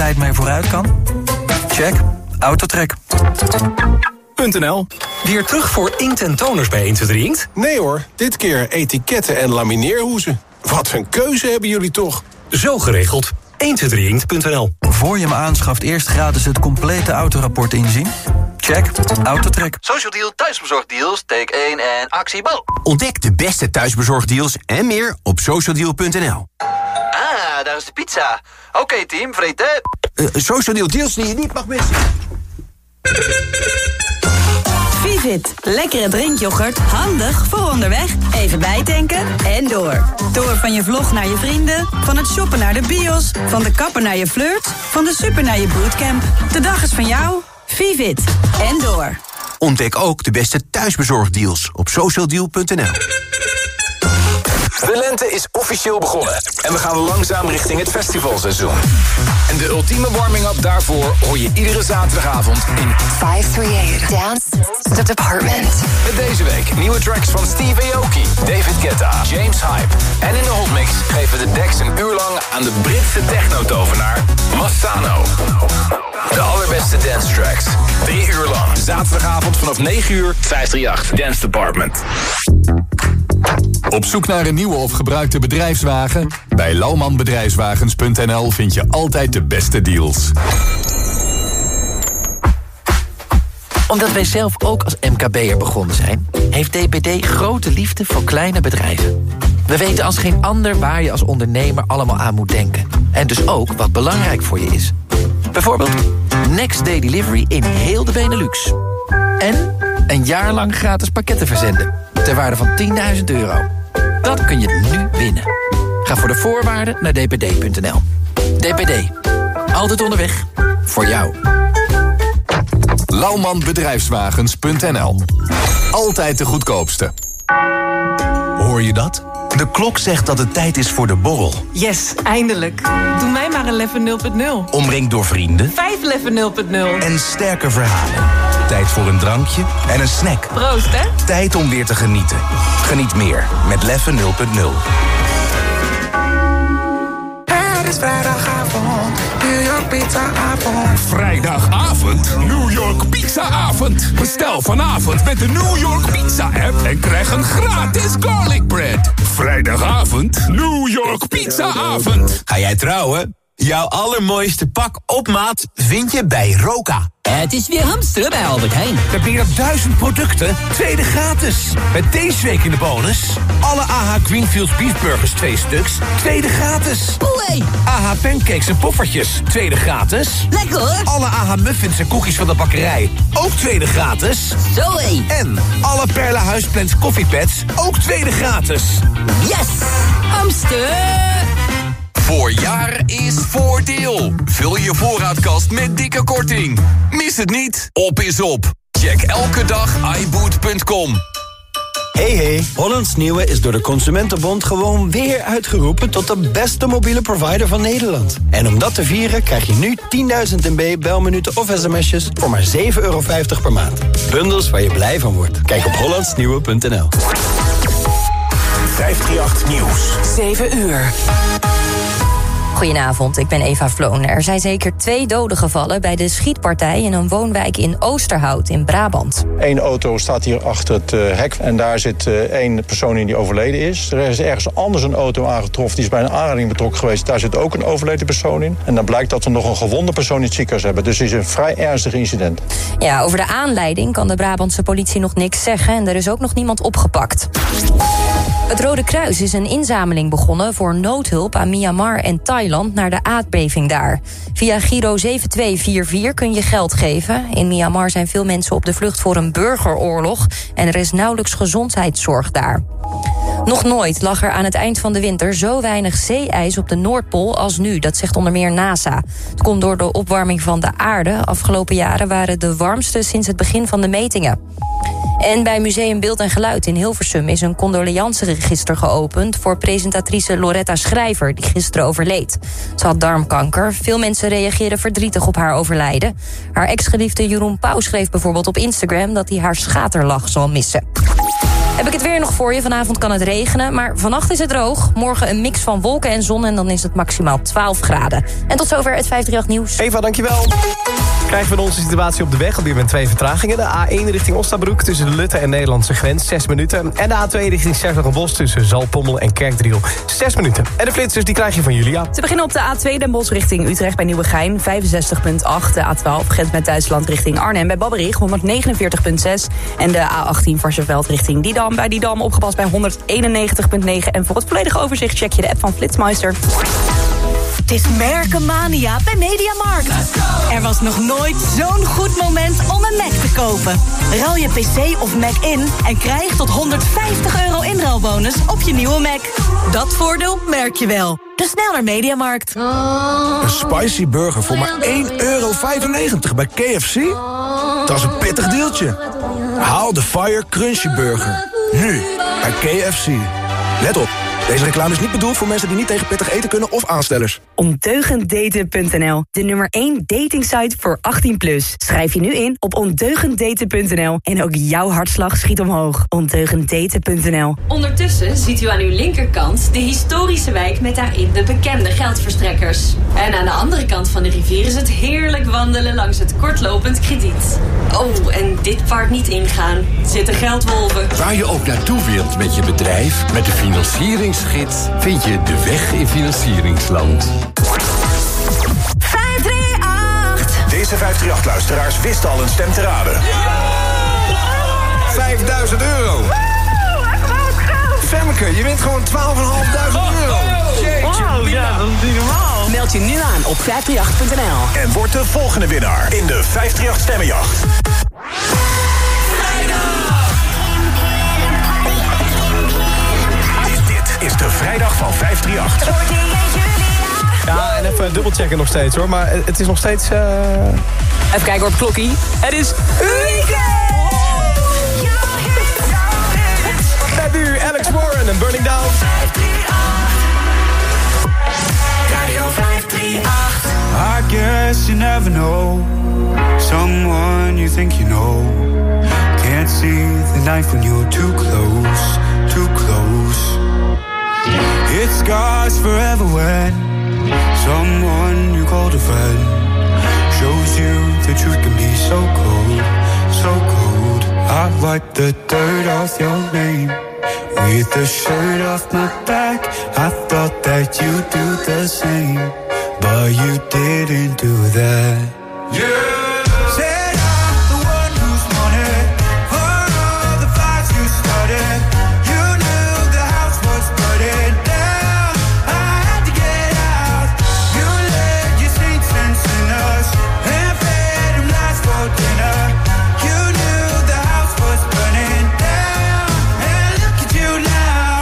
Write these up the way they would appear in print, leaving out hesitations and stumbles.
tijd mee vooruit kan? Check. Autotrek. .nl. Weer terug voor inkt en toners bij 1, 2, 3 Inkt? Nee hoor, dit keer etiketten en lamineerhoezen. Wat een keuze hebben jullie toch? Zo geregeld. 123inkt.nl. Voor je hem aanschaft eerst gratis het complete autorapport inzien? Check. Autotrek. Social Deal, thuisbezorgdeals, take 1 en actie Bo. Ontdek de beste thuisbezorgdeals en meer op socialdeal.nl. Ah, daar is de pizza. Oké, team, vreten. Social Deal deals die je niet mag missen. Vivit, lekkere drinkyoghurt, handig voor onderweg. Even bijtanken en door. Door van je vlog naar je vrienden, van het shoppen naar de bios, van de kapper naar je flirt, van de super naar je bootcamp. De dag is van jou. Vivit en door. Ontdek ook de beste thuisbezorgdeals op socialdeal.nl. De lente is officieel begonnen en we gaan langzaam richting het festivalseizoen. En de ultieme warming-up daarvoor hoor je iedere zaterdagavond in 538 Dance the Department. Met deze week nieuwe tracks van Steve Aoki, David Guetta, James Hype. En in de hotmix geven we de decks een uur lang aan de Britse techno-tovenaar Massano. De allerbeste dance tracks. 3 uur lang. Zaterdagavond vanaf 9 uur. 538 Dance Department. Op zoek naar een nieuwe of gebruikte bedrijfswagen? Bij lauwmanbedrijfswagens.nl vind je altijd de beste deals. Omdat wij zelf ook als MKB'er begonnen zijn, heeft DPD grote liefde voor kleine bedrijven. We weten als geen ander waar je als ondernemer allemaal aan moet denken. En dus ook wat belangrijk voor je is. Bijvoorbeeld Next Day Delivery in heel de Benelux. En een jaar lang gratis pakketten verzenden. Ter waarde van €10.000. Dat kun je nu winnen. Ga voor de voorwaarden naar dpd.nl. DPD. Altijd onderweg. Voor jou. Lauwmanbedrijfswagens.nl. Altijd de goedkoopste. Hoor je dat? De klok zegt dat het tijd is voor de borrel. Yes, eindelijk. Doe mij maar een Leffe 0.0. Omringd door vrienden. 5 Leffe 0.0. En sterke verhalen. Tijd voor een drankje en een snack. Proost, hè? Tijd om weer te genieten. Geniet meer met Leffe 0.0. Het is vrijdagavond, New York pizzaavond. Vrijdagavond, New York pizzaavond. Bestel vanavond met de New York Pizza app en krijg een gratis garlic bread. Vrijdagavond, New York pizzaavond. Ga jij trouwen? Jouw allermooiste pak op maat vind je bij Roka. Het is weer hamsteren bij Albert Heijn. Met meer dan 1000 producten, tweede gratis. Met deze week in de bonus alle AH Greenfields beefburgers 2 stuks, tweede gratis. Oei. AH pancakes en poffertjes, tweede gratis. Lekker hoor. Alle AH muffins en koekjes van de bakkerij, ook tweede gratis. Zoé. En alle Perla Huisplants koffiepads, ook tweede gratis. Yes! Hamster! Voorjaar is voordeel. Vul je voorraadkast met dikke korting. Mis het niet. Op is op. Check elke dag iBoot.com. Hey, Hollands Nieuwe is door de Consumentenbond gewoon weer uitgeroepen tot de beste mobiele provider van Nederland. En om dat te vieren krijg je nu 10.000 MB belminuten of sms'jes voor maar €7,50 per maand. Bundels waar je blij van wordt. Kijk op hollandsnieuwe.nl. 538 Nieuws. 7 uur. Goedenavond, ik ben Eva Vloon. Er zijn zeker 2 doden gevallen bij de schietpartij in een woonwijk in Oosterhout in Brabant. 1 auto staat hier achter het hek en daar zit 1 persoon in die overleden is. Er is ergens anders een auto aangetroffen, die is bij een aanrijding betrokken geweest. Daar zit ook een overleden persoon in. En dan blijkt dat we nog een gewonde persoon in het ziekenhuis hebben. Dus het is een vrij ernstig incident. Ja, over de aanleiding kan de Brabantse politie nog niks zeggen en er is ook nog niemand opgepakt. Het Rode Kruis is een inzameling begonnen voor noodhulp aan Myanmar en Thailand naar de aardbeving daar. Via Giro 7244 kun je geld geven. In Myanmar zijn veel mensen op de vlucht voor een burgeroorlog en er is nauwelijks gezondheidszorg daar. Nog nooit lag er aan het eind van de winter zo weinig zeeijs op de Noordpool als nu, dat zegt onder meer NASA. Het komt door de opwarming van de aarde. Afgelopen jaren waren de warmste sinds het begin van de metingen. En bij Museum Beeld en Geluid in Hilversum is een condoleanceregister geopend voor presentatrice Loretta Schrijver, die gisteren overleed. Ze had darmkanker. Veel mensen reageerden verdrietig op haar overlijden. Haar ex-geliefde Jeroen Pauw schreef bijvoorbeeld op Instagram dat hij haar schaterlach zal missen. Heb ik het weer nog voor je. Vanavond kan het regenen, maar vannacht is het droog. Morgen een mix van wolken en zon en dan is het maximaal 12 graden. En tot zover het 538 nieuws. Eva, dankjewel. Krijgen we onze situatie op de weg. Op dit moment 2 vertragingen. De A1 richting Ostabroek tussen de Lutte en Nederlandse grens 6 minuten. En de A2 richting Sertogenbosch tussen Zaltbommel en Kerkdriel 6 minuten. En de flitsers die krijg je van Julia. Ze beginnen op de A2 Den Bosch richting Utrecht bij Nieuwegein 65.8. De A12 grens met Duitsland richting Arnhem bij Babberich 149.6. En de A18 Varsseveld richting Didam bij Didam opgepast bij 191.9. En voor het volledige overzicht check je de app van Flitsmeister. Het is Merkenmania bij Mediamarkt. Er was nog nooit zo'n goed moment om een Mac te kopen. Ruil je PC of Mac in en krijg tot €150 inruilbonus op je nieuwe Mac. Dat voordeel merk je wel. Dus snel naar Mediamarkt. Een spicy burger voor maar €1,95 bij KFC? Dat is een pittig deeltje. Haal de Fire Crunchy Burger. Nu, bij KFC. Let op. Deze reclame is niet bedoeld voor mensen die niet tegen pittig eten kunnen of aanstellers. Ondeugenddaten.nl, de nummer 1 datingsite voor 18+. Schrijf je nu in op ondeugenddaten.nl en ook jouw hartslag schiet omhoog. Ondeugenddaten.nl. Ondertussen ziet u aan uw linkerkant de historische wijk met daarin de bekende geldverstrekkers. En aan de andere kant van de rivier is het heerlijk wandelen langs het kortlopend krediet. Oh, en dit park niet ingaan. Zitten geldwolven. Waar je ook naartoe wilt met je bedrijf, met de financieringsgids vind je de weg in financieringsland. 538. Deze 538-luisteraars wisten al een stem te raden. €5.000. Femmeke, je wint gewoon €12.500. Wow, ja, dat is niet normaal. Meld je nu aan op 538.nl. En word de volgende winnaar in de 538 Stemmenjacht. Dit is de vrijdag van 538. Ja, en even dubbelchecken nog steeds hoor. Maar het is nog steeds... Even kijken op het klokkie. Het is weekend! Met nu Alex Warren en Burning Down. Radio 538. I guess you never know someone you think you know. Can't see the knife when you're too close, too close. It scars forever when someone you called a friend shows you the truth can be so cold, so cold. I wipe the dirt off your name with the shirt off my back. I thought that you'd do the same, but you didn't do that. Yeah. Said I'm the one who's won it. For all the fights you started, you knew the house was burning down. I had to get out. You led your saints and sinners and fed them lies for dinner. You knew the house was burning down, and look at you now.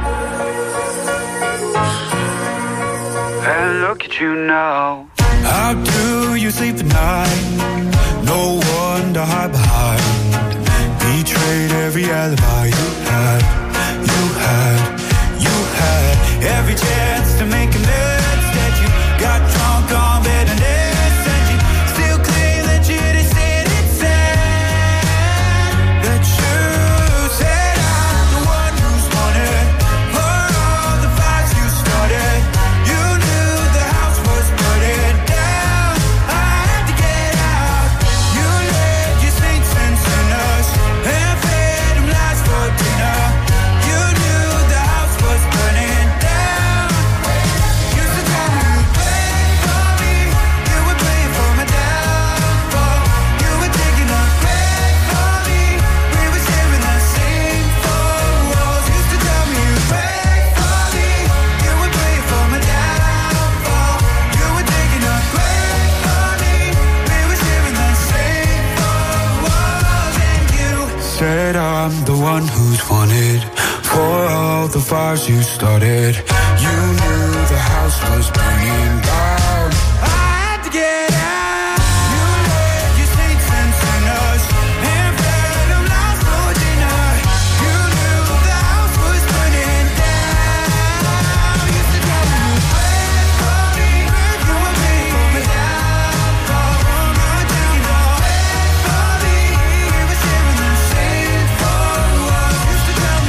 And look at you now. How do you sleep at night? No one to hide behind. Betrayed every alibi you had. You had, you had every chance to make amends. That you got drunk on bitterness, and you still claim that you didn't say it said. The truth said I'm the one who's won it. For all the fights you started, you knew the house was burning down. I had to get out. You led your saints and sinners and fed them lies for dinner. You knew the house was burning down. Used to tell me you'd pray for me, you were praying for my downfall. You were taking a break for me, we were sharing the same four walls. Used to tell me you'd pray for me, you were praying for my downfall. You were taking a break for me, we were sharing the same four walls. And you said I'm the one who's wanted for all the fires you started. You knew the house was burning down. I had to get out. You led your saints and sinners and fed them lies for dinner. You knew the house was burning down. Used to tell me you'd pray for me, you were praying for my downfall. You were taking a break for me, we were sharing the same four walls. Used to tell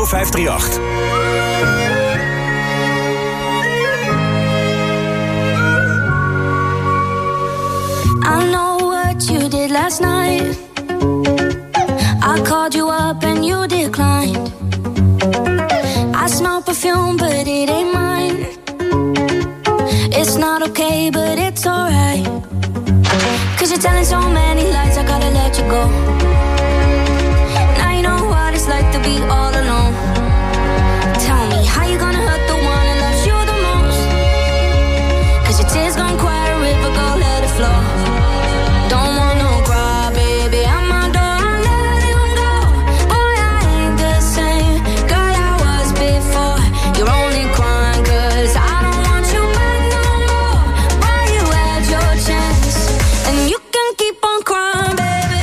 538. I know what you did last night. I called you up and you declined. I smell perfume but it ain't mine. It's not okay but it's alright. 'Cause you're telling so many lies, I gotta let you go. Now you know what it's like to be all alone. Tell me how you gonna hurt the one that loves you the most. 'Cause your tears gon' quiet a river, go let it flow. Don't want no cry, baby, I'm my door, I let him go. Boy, I ain't the same girl I was before. You're only crying 'cause I don't want you back no more. Boy, you had your chance, and you can keep on crying, baby.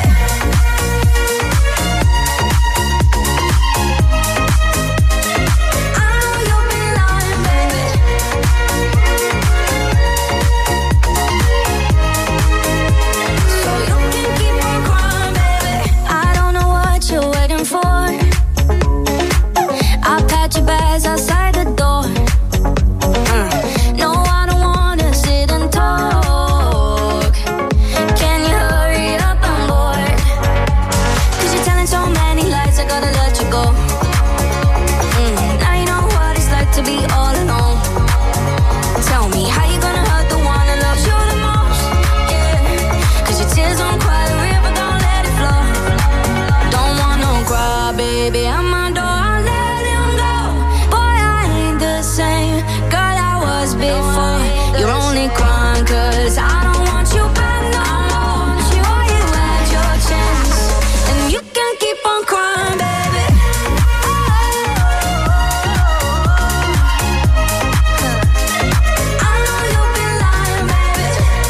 I know you've been lying, baby. So you can keep on crying, baby. I don't know what you're waiting for. I'll pat your bags outside the door. No, I don't wanna sit and talk. Can you hurry up? I'm bored. 'Cause you're telling so many lies, I gotta let you go. Now you know what it's like to be all alone. Tell me how you gonna hurt the one that loves you the most. Yeah, 'cause your tears don't cry the river, don't let it flow. Don't want no cry, baby, I'm my door, I let him go. Boy, I ain't the same girl I was before. You're only crying 'cause I don't want you back no more. Sure, you had your chance, and you can keep on crying, baby. I know you've been lying, baby.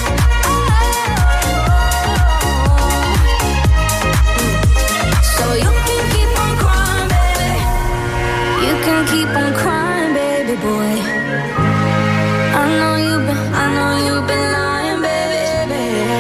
So you can keep on crying, baby. You can keep on crying, baby boy. I know you've been lying, baby.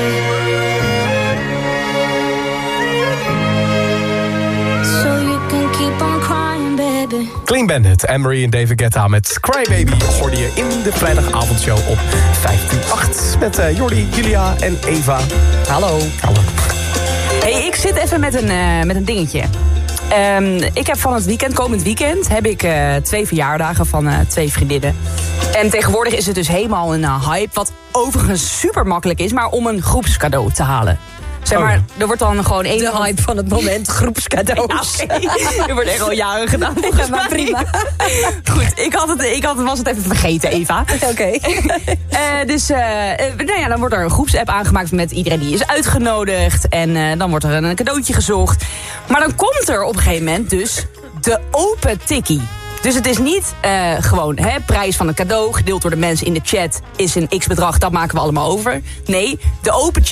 So you can keep on crying, baby. Clean Bandit, Anne-Marie en David Guetta met Crybaby hoorde je in de vrijdagavondshow op 538 met Jordi, Julia en Eva. Hallo. Hey, ik zit even met een dingetje. Ik heb van het weekend, komend weekend, heb ik 2 verjaardagen van 2 vriendinnen. En tegenwoordig is het dus helemaal een hype, wat overigens super makkelijk is, maar om een groepscadeau te halen. Zeg maar, er wordt dan gewoon één... De hype van het moment, groepscadeaus. Ja, okay. Er wordt echt al jaren gedaan. Ja, maar prima. Goed, ik was het even vergeten, Eva. Oké. Dus nou ja, dan wordt er een groepsapp aangemaakt met iedereen die is uitgenodigd. En dan wordt er een cadeautje gezocht. Maar dan komt er op een gegeven moment dus de open tikkie. Dus het is niet gewoon prijs van een cadeau, gedeeld door de mensen in de chat, is een x-bedrag, dat maken we allemaal over. Nee, de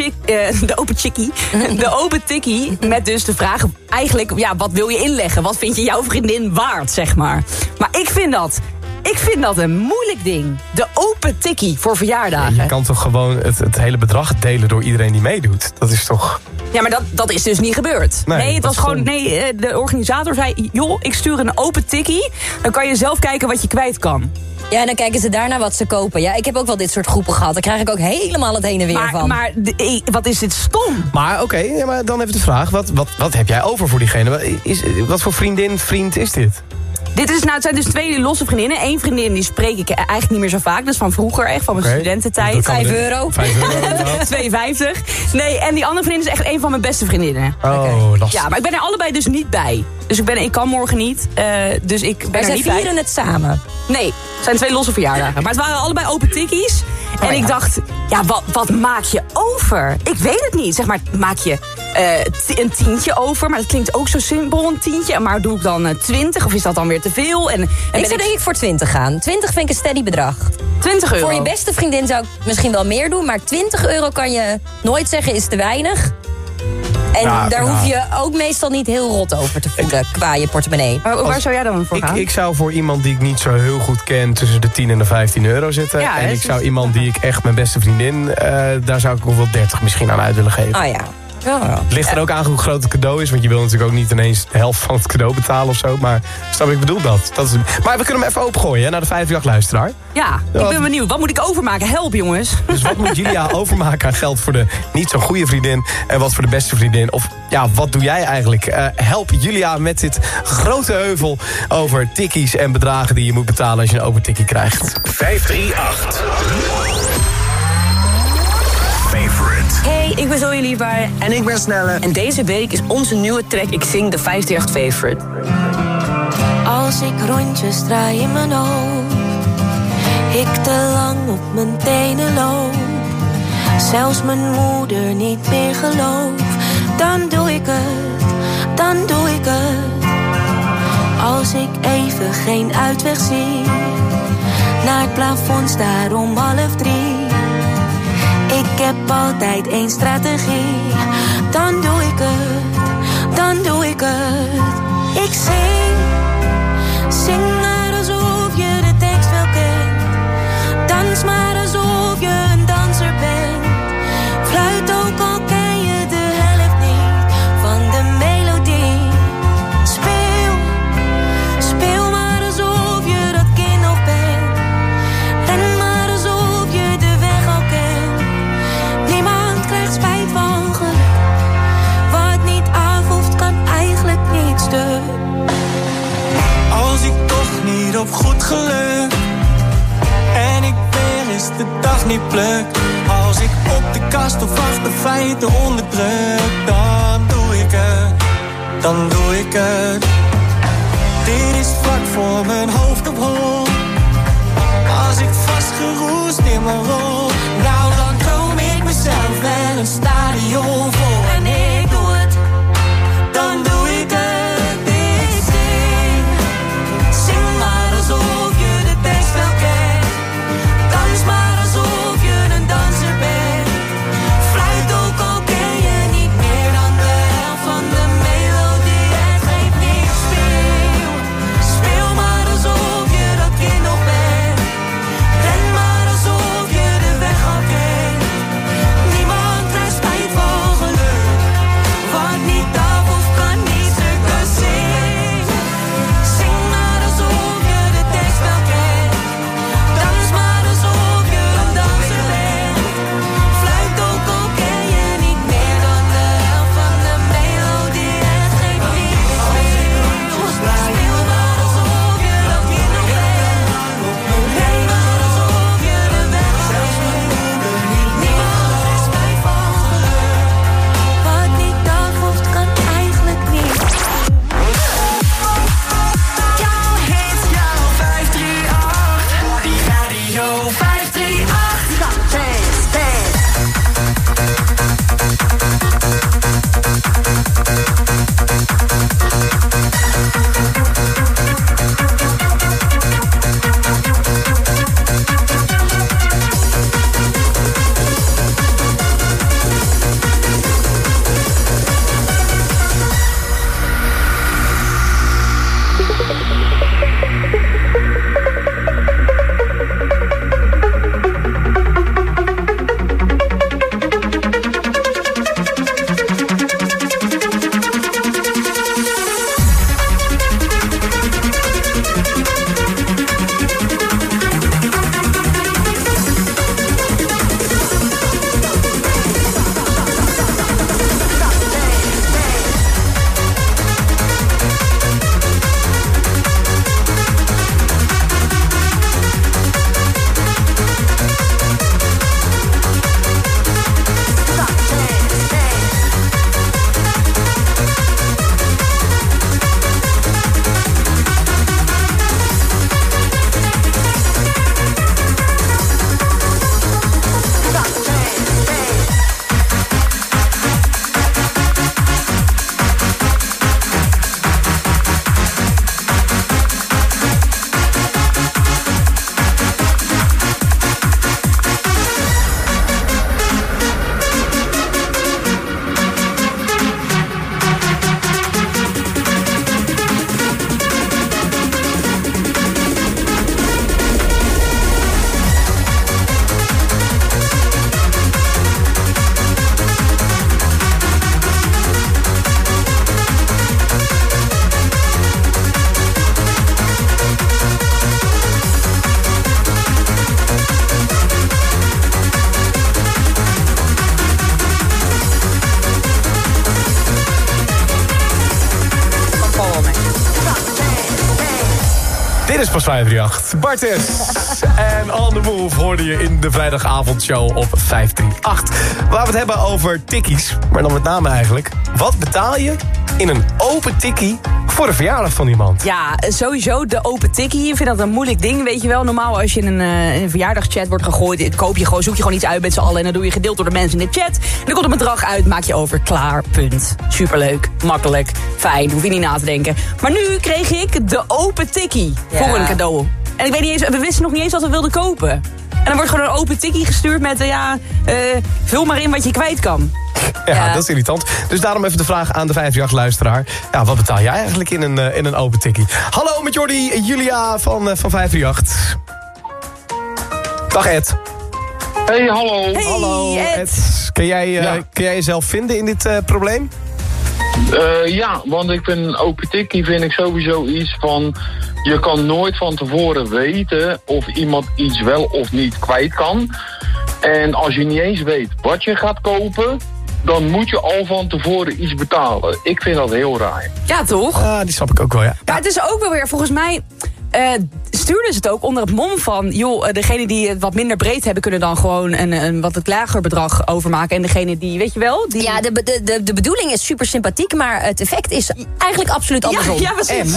open tikkie met dus de vraag, eigenlijk, ja, wat wil je inleggen? Wat vind je jouw vriendin waard, zeg maar? Maar ik vind dat een moeilijk ding. De open tikkie voor verjaardagen. Je kan toch gewoon het hele bedrag delen door iedereen die meedoet? Dat is toch... Ja, maar dat is dus niet gebeurd. Nee, het was gewoon... Nee, de organisator zei, joh, ik stuur een open tikkie. Dan kan je zelf kijken wat je kwijt kan. Ja, en dan kijken ze daarna wat ze kopen. Ja, ik heb ook wel dit soort groepen gehad. Daar krijg ik ook helemaal het heen en weer van. Maar wat is dit stom? Maar oké, maar dan even de vraag. Wat heb jij over voor diegene? Wat voor vriend is dit? Het zijn dus 2 losse vriendinnen. 1 vriendin die spreek ik eigenlijk niet meer zo vaak. Dat is van vroeger, echt van mijn studententijd. €5. 2,50. Nee, en die andere vriendin is echt een van mijn beste vriendinnen. Oh, lastig. Ja, maar ik ben er allebei dus niet bij. Dus ik kan morgen niet. Dus ik ben er niet bij. Wij vieren het samen. Nee, het zijn 2 losse verjaardagen. Maar het waren allebei open tikkies. En ik dacht, ja, wat maak je over? Ik weet het niet. Zeg maar, maak je een tientje over? Maar dat klinkt ook zo simpel, een tientje. Maar doe ik dan 20 of is dat dan weer te veel? En ik zou denk ik voor 20 gaan. 20 vind ik een steady bedrag. €20. Voor je beste vriendin zou ik misschien wel meer doen. Maar €20 kan je nooit zeggen is te weinig. En daar hoef je ook meestal niet heel rot over te voelen qua je portemonnee. Waar zou jij dan voor gaan? Ik zou voor iemand die ik niet zo heel goed ken tussen de 10 en de €15 zitten. Ja, en ik zou iemand die ik echt mijn beste vriendin, daar zou ik ook wel 30 misschien aan uit willen geven. Oh ja. Ja. Het ligt er ook aan hoe groot het cadeau is. Want je wil natuurlijk ook niet ineens de helft van het cadeau betalen of zo. Maar snap ik bedoel dat. Maar we kunnen hem even opengooien naar de 538-luisteraar. Ja, ik ben benieuwd. Wat moet ik overmaken? Help, jongens. Dus wat moet Julia overmaken aan geld voor de niet zo goede vriendin... en wat voor de beste vriendin? Of ja, wat doe jij eigenlijk? Help Julia met dit grote heuvel over tikkies en bedragen... die je moet betalen als je een overtikkie krijgt. 538. Favorite. Hey, ik ben Zoe Liefbaar. En ik ben Snelle. En deze week is onze nieuwe track Ik Zing de 538 Favorite. Als ik rondjes draai in mijn hoofd, ik te lang op mijn tenen loop, zelfs mijn moeder niet meer gelooft, dan doe ik het, dan doe ik het. Als ik even geen uitweg zie, naar het plafond staar om 2:30. Ik heb altijd één strategie, dan doe ik het, dan doe ik het. Ik zing maar alsof je de tekst wel kent. Dans maar alsof je een danser bent. Fluit ook al ken je de helft niet van de melodie. Speel maar alsof je dat kind nog bent. Ren maar alsof je de weg al kent. Niemand krijgt spijt van geluk. Wat niet af hoeft kan eigenlijk niet stuk. Als ik toch niet op goed geluk en ik weer eens de dag niet pluk. Als ik op de kast of achter feiten onderdruk, dan doe ik het, dan doe ik het. Dit is vlak voor mijn hoofd op hol. Als ik vastgeroest in mijn rol, nou dan droom ik mezelf wel een stadion vol. En ik doe het, dan doe ik het. Alsof je de tekst wel kent. Dans maar alsof je een danser bent. Fluit ook al ken je niet meer dan de helft van de melodie. Het geeft niks, speel maar alsof je dat kind nog bent. Ren maar alsof je de weg al kent. Niemand krijgt spijt van geluk. is pas 538. Bartes en On The Move hoorde je in de vrijdagavondshow op 538. Waar we het hebben over tikkies, maar dan met name eigenlijk... wat betaal je in een open tikkie voor de verjaardag van iemand? Ja, sowieso de open tikkie. Ik vind dat een moeilijk ding, weet je wel. Normaal als je in een verjaardagschat wordt gegooid... zoek je gewoon iets uit met z'n allen... en dan doe je gedeeld door de mensen in de chat. En dan komt een bedrag uit, maak je over, klaar, punt. Superleuk, makkelijk, fijn, hoef je niet na te denken. Maar nu kreeg ik de open tikkie voor een cadeau. En ik weet niet eens, we wisten nog niet eens wat we wilden kopen. En dan wordt gewoon een open tikkie gestuurd met... vul maar in wat je kwijt kan. Ja, dat is irritant. Dus daarom even de vraag aan de 538-luisteraar. Ja, wat betaal jij eigenlijk in een open tikkie? Hallo, met Jordi, Julia van 538. Dag Ed. Hey, hallo. Hey, hallo Ed. Kun jij jezelf vinden in dit probleem? Ja, want ik vind een open tikkie vind ik sowieso iets van... je kan nooit van tevoren weten of iemand iets wel of niet kwijt kan. En als je niet eens weet wat je gaat kopen... dan moet je al van tevoren iets betalen. Ik vind dat heel raar. Ja, toch? Die snap ik ook wel, ja. Maar het is ook wel weer, volgens mij... stuurden ze het ook onder het mom van... joh, degene die het wat minder breed hebben... kunnen dan gewoon een wat het lager bedrag overmaken. En degene die, weet je wel... Die... Ja, de bedoeling is super sympathiek... maar het effect is eigenlijk absoluut andersom. Ja, precies.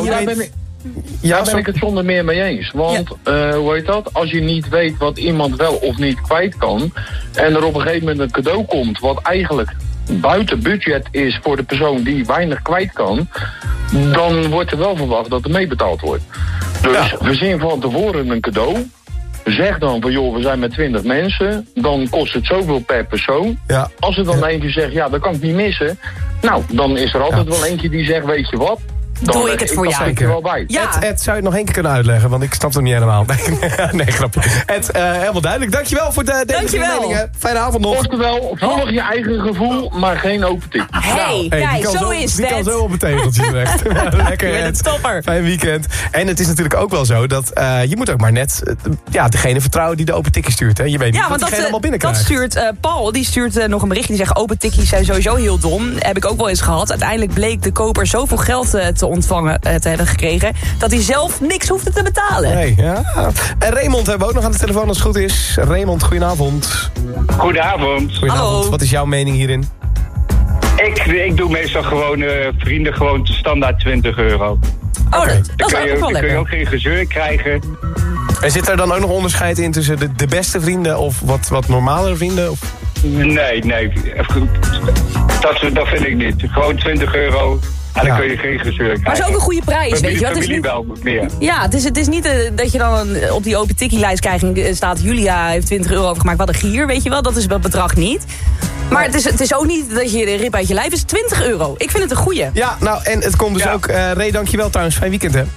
Daar ben ik het zonder meer mee eens. Want, hoe heet dat? Als je niet weet wat iemand wel of niet kwijt kan... en er op een gegeven moment een cadeau komt... wat eigenlijk buiten budget is voor de persoon die weinig kwijt kan... dan wordt er wel verwacht dat er meebetaald wordt. Dus we zien van tevoren een cadeau... Zeg dan van, joh, we zijn met 20 mensen... dan kost het zoveel per persoon. Ja. Als er dan eentje zegt, ja, dat kan ik niet missen... nou, dan is er altijd wel eentje die zegt, weet je wat... dan doe ik het voor jou. Ik er wel bij. Ja. Ed, zou je het nog één keer kunnen uitleggen? Want ik snap het niet helemaal. Nee, grapje. Ed, helemaal duidelijk. Dankjewel voor deze meningen. Fijne avond nog. Oftewel, volg je eigen gevoel, maar geen open tik. Kijk, zo is het. Die kan zo op het tegeltje terecht. Lekker, Ed. Topper. Fijn weekend. En het is natuurlijk ook wel zo dat je moet ook maar net degene vertrouwen die de open tikkie stuurt. Hè? Je weet niet wat diegene allemaal binnenkrijgt. Dat stuurt Paul, die stuurt nog een berichtje. Die zegt, open tikkies zijn sowieso heel dom. Heb ik ook wel eens gehad. Uiteindelijk bleek de koper zoveel geld te ontvangen te hebben gekregen... dat hij zelf niks hoefde te betalen. Nee, ja. En Raymond hebben we ook nog aan de telefoon als het goed is. Raymond, goedenavond. Goedenavond. Hallo. Wat is jouw mening hierin? Ik doe meestal gewoon vrienden gewoon standaard €20. Oh, okay. Dat is ook wel lekker. Dan kun je ook geen gezeur krijgen. En zit er dan ook nog onderscheid in tussen de beste vrienden... of wat normalere vrienden? Of? Nee. Dat vind ik niet. Gewoon €20... en dan kun je geen gezeur krijgen. Maar het is ook een goede prijs, weet je. Familie wel meer. Ja, het is niet dat je dan op die open tikkie-lijst staat... Julia heeft €20 overgemaakt, wat een gier, weet je wel. Dat is het bedrag niet. Maar het is ook niet dat je de rib uit je lijf is. €20. Ik vind het een goeie. Ja, nou, en het komt dus ook... Ray, dankjewel trouwens. Fijn weekend, hè?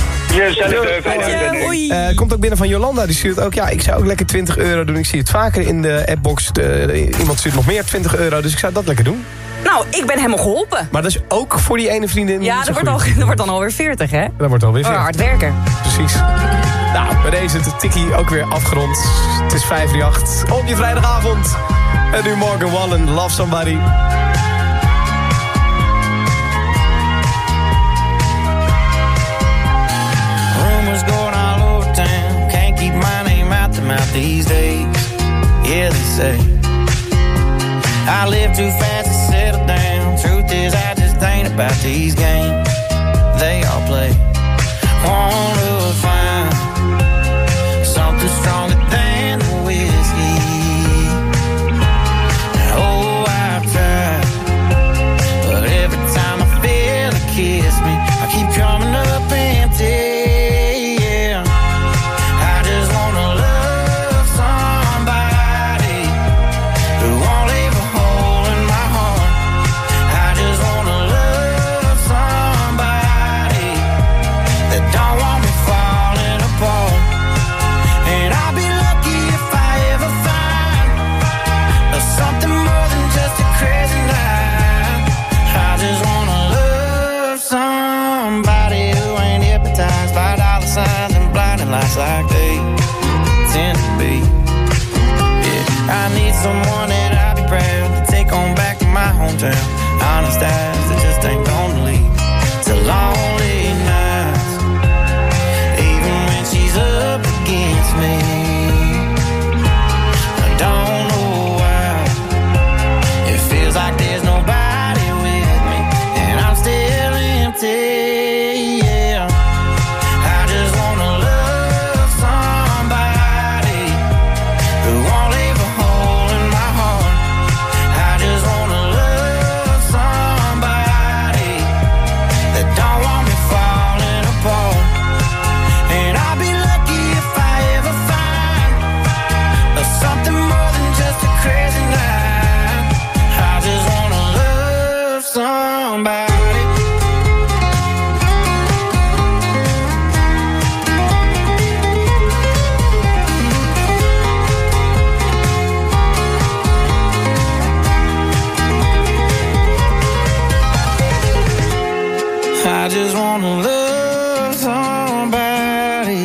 Ja, komt ook binnen van Jolanda. Die stuurt ook, ik zou ook lekker €20 doen. Ik zie het vaker in de appbox. Iemand stuurt nog meer €20, dus ik zou dat lekker doen. Nou, ik ben helemaal geholpen. Maar dat is ook voor die ene vriendin. Ja, dat wordt dan alweer 40, hè? Dat wordt alweer 40. Hard werken. Precies. Nou, bij deze is de tikkie ook weer afgerond. Het is 538 op je vrijdagavond. En nu Morgan Wallen, Love Somebody. Rumors going all over town. Can't keep my name out the mouth these days. Yeah, they say I live too fast to settle down. Truth is, I just ain't about these games they all play. Want to find something stronger than the whiskey. Oh, I've tried, but every time I feel it kiss me, I keep coming up empty. Like they tend to be. Yeah, I need someone that I'll be proud to take on back to my hometown. Honest eyes that just ain't gonna lead to lonely nights. somebody. I just wanna love somebody.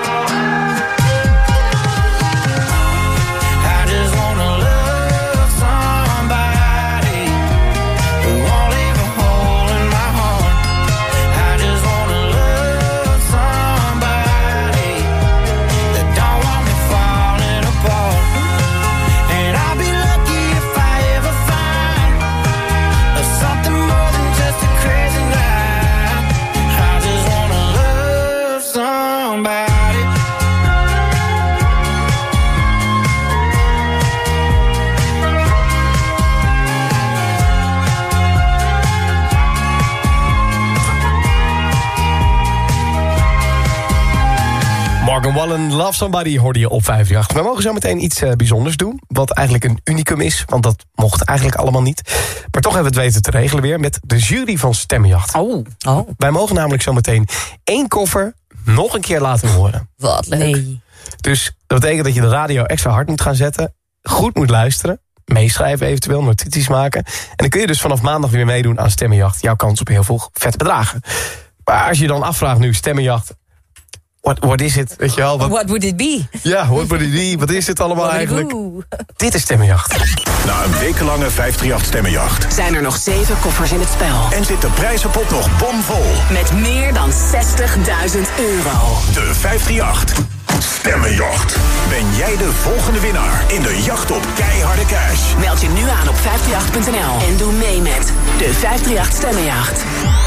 I just wanna love somebody who won't leave a hole in my heart. I just wanna love somebody that don't want me falling apart. And I'll be lucky if I ever find something more than just a crazy night. Somebody. Morgan Wallen, Love Somebody, hoorde je op 538. We mogen zo meteen iets bijzonders doen, wat eigenlijk een unicum is, want dat mocht eigenlijk allemaal niet. Maar toch hebben we het weten te regelen weer met de jury van Stemmenjacht. Oh. Wij mogen namelijk zo meteen 1 koffer nog een keer laten horen. Wat leuk. Nee. Dus dat betekent dat je de radio extra hard moet gaan zetten, goed moet luisteren, meeschrijven eventueel, notities maken. En dan kun je dus vanaf maandag weer meedoen aan Stemmenjacht. Jouw kans op heel veel vette bedragen. Maar als je dan afvraagt nu, Stemmenjacht, what is it? Weet je wel? What would it be? Ja, what would it be? Wat is dit allemaal eigenlijk? Dit is Stemmenjacht. Na een wekenlange 538 Stemmenjacht zijn er nog 7 koffers in het spel. En zit de prijzenpot nog bomvol. Met meer dan €60.000. De 538 Stemmenjacht. Ben jij de volgende winnaar in de jacht op keiharde cash? Meld je nu aan op 538.nl en doe mee met de 538 Stemmenjacht.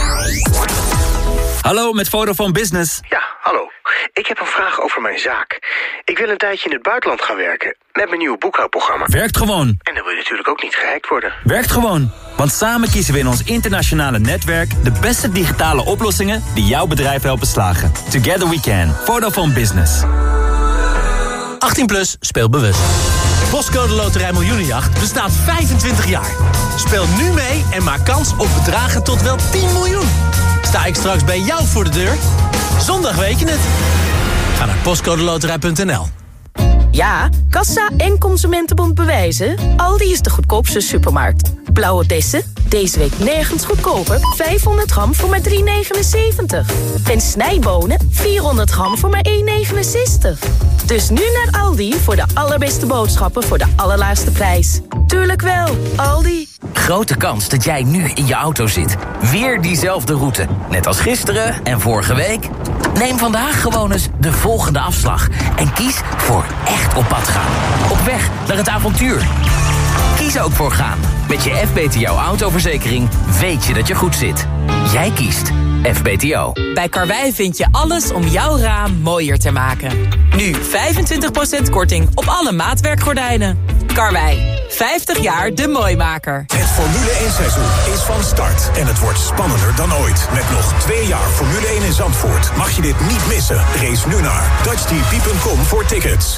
Hallo, met Vodafone Business. Ja, hallo. Ik heb een vraag over mijn zaak. Ik wil een tijdje in het buitenland gaan werken met mijn nieuwe boekhoudprogramma. Werkt gewoon. En dan wil je natuurlijk ook niet gehackt worden. Werkt gewoon. Want samen kiezen we in ons internationale netwerk de beste digitale oplossingen die jouw bedrijf helpen slagen. Together we can. Vodafone Business. 18 plus, speel bewust. Postcode Loterij Miljoenenjacht bestaat 25 jaar. Speel nu mee en maak kans op bedragen tot wel 10 miljoen. Sta ik straks bij jou voor de deur? Zondag weet je het. Ga naar postcodeloterij.nl. Ja, Kassa en Consumentenbond bewijzen. Aldi is de goedkoopste supermarkt. Blauwe bessen, deze week nergens goedkoper. 500 gram voor maar €3,79. En snijbonen, 400 gram voor maar €1,69. Dus nu naar Aldi voor de allerbeste boodschappen voor de allerlaagste prijs. Tuurlijk wel, Aldi. Grote kans dat jij nu in je auto zit. Weer diezelfde route. Net als gisteren en vorige week. Neem vandaag gewoon eens de volgende afslag. En kies voor echt op pad gaan. Op weg naar het avontuur. Kies ook voor gaan. Met je FBTO autoverzekering weet je dat je goed zit. Jij kiest FBTO. Bij Karwei vind je alles om jouw raam mooier te maken. Nu 25% korting op alle maatwerkgordijnen. Karwei, 50 jaar de mooimaker. Het Formule 1 seizoen is van start. En het wordt spannender dan ooit. Met nog 2 jaar Formule 1 in Zandvoort. Mag je dit niet missen? Race nu naar dutchtv.com voor tickets.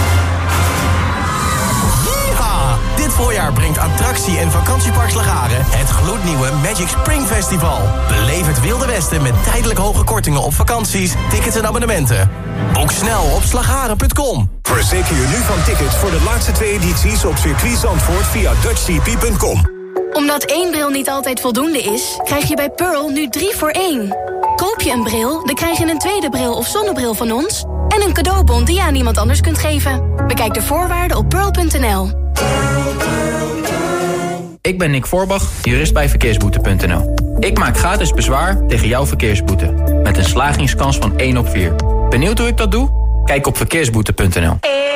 Dit voorjaar brengt attractie- en vakantiepark Slagharen het gloednieuwe Magic Spring Festival. Beleef het Wilde Westen met tijdelijk hoge kortingen op vakanties, tickets en abonnementen. Boek snel op slagharen.com. Verzeker je nu van tickets voor de laatste 2 edities op circuit Zandvoort via dutchtv.com. Omdat 1 bril niet altijd voldoende is, krijg je bij Pearl nu 3 voor 1. Koop je een bril, dan krijg je een tweede bril of zonnebril van ons en een cadeaubon die je aan iemand anders kunt geven. Bekijk de voorwaarden op pearl.nl. Ik ben Nick Voorbach, jurist bij verkeersboete.nl. Ik maak gratis bezwaar tegen jouw verkeersboete. Met een slagingskans van 1 op 4. Benieuwd hoe ik dat doe? Kijk op verkeersboete.nl.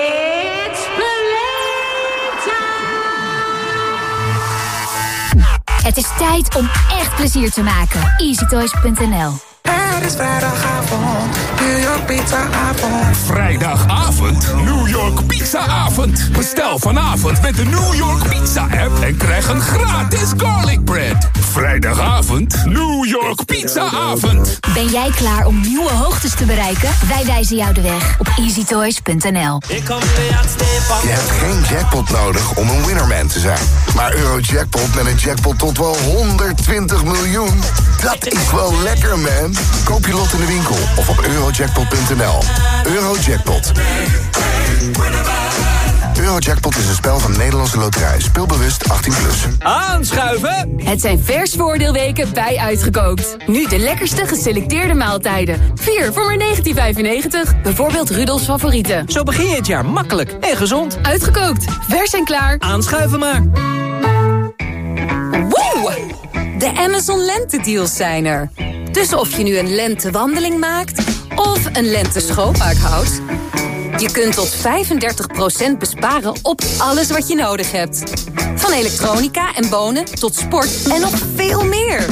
Het is tijd om echt plezier te maken. EasyToys.nl. Het is vrijdagavond, New York pizzaavond. Vrijdagavond, New York pizzaavond. Bestel vanavond met de New York Pizza app en krijg een gratis garlic bread. Vrijdagavond, New York pizza. pizzaavond. Ben jij klaar om nieuwe hoogtes te bereiken? Wij wijzen jou de weg op easytoys.nl. Je hebt geen jackpot nodig om een winnerman te zijn. Maar Eurojackpot met een jackpot tot wel 120 miljoen. Dat is wel lekker, man. Koop je lot in de winkel of op eurojackpot.nl. Eurojackpot. Eurojackpot is een spel van Nederlandse Loterij. Speelbewust 18+. Aanschuiven! Het zijn versvoordeelweken bij Uitgekookt. Nu de lekkerste geselecteerde maaltijden. 4 voor maar €19,95. Bijvoorbeeld Rudolfs favorieten. Zo begin je het jaar makkelijk en gezond. Uitgekookt. Vers en klaar. Aanschuiven maar. Woe! De Amazon Lentedeals zijn er. Dus of je nu een lentewandeling maakt of een lente-schoonmaakhout, je kunt tot 35% besparen op alles wat je nodig hebt. Van elektronica en bonen tot sport en nog veel meer.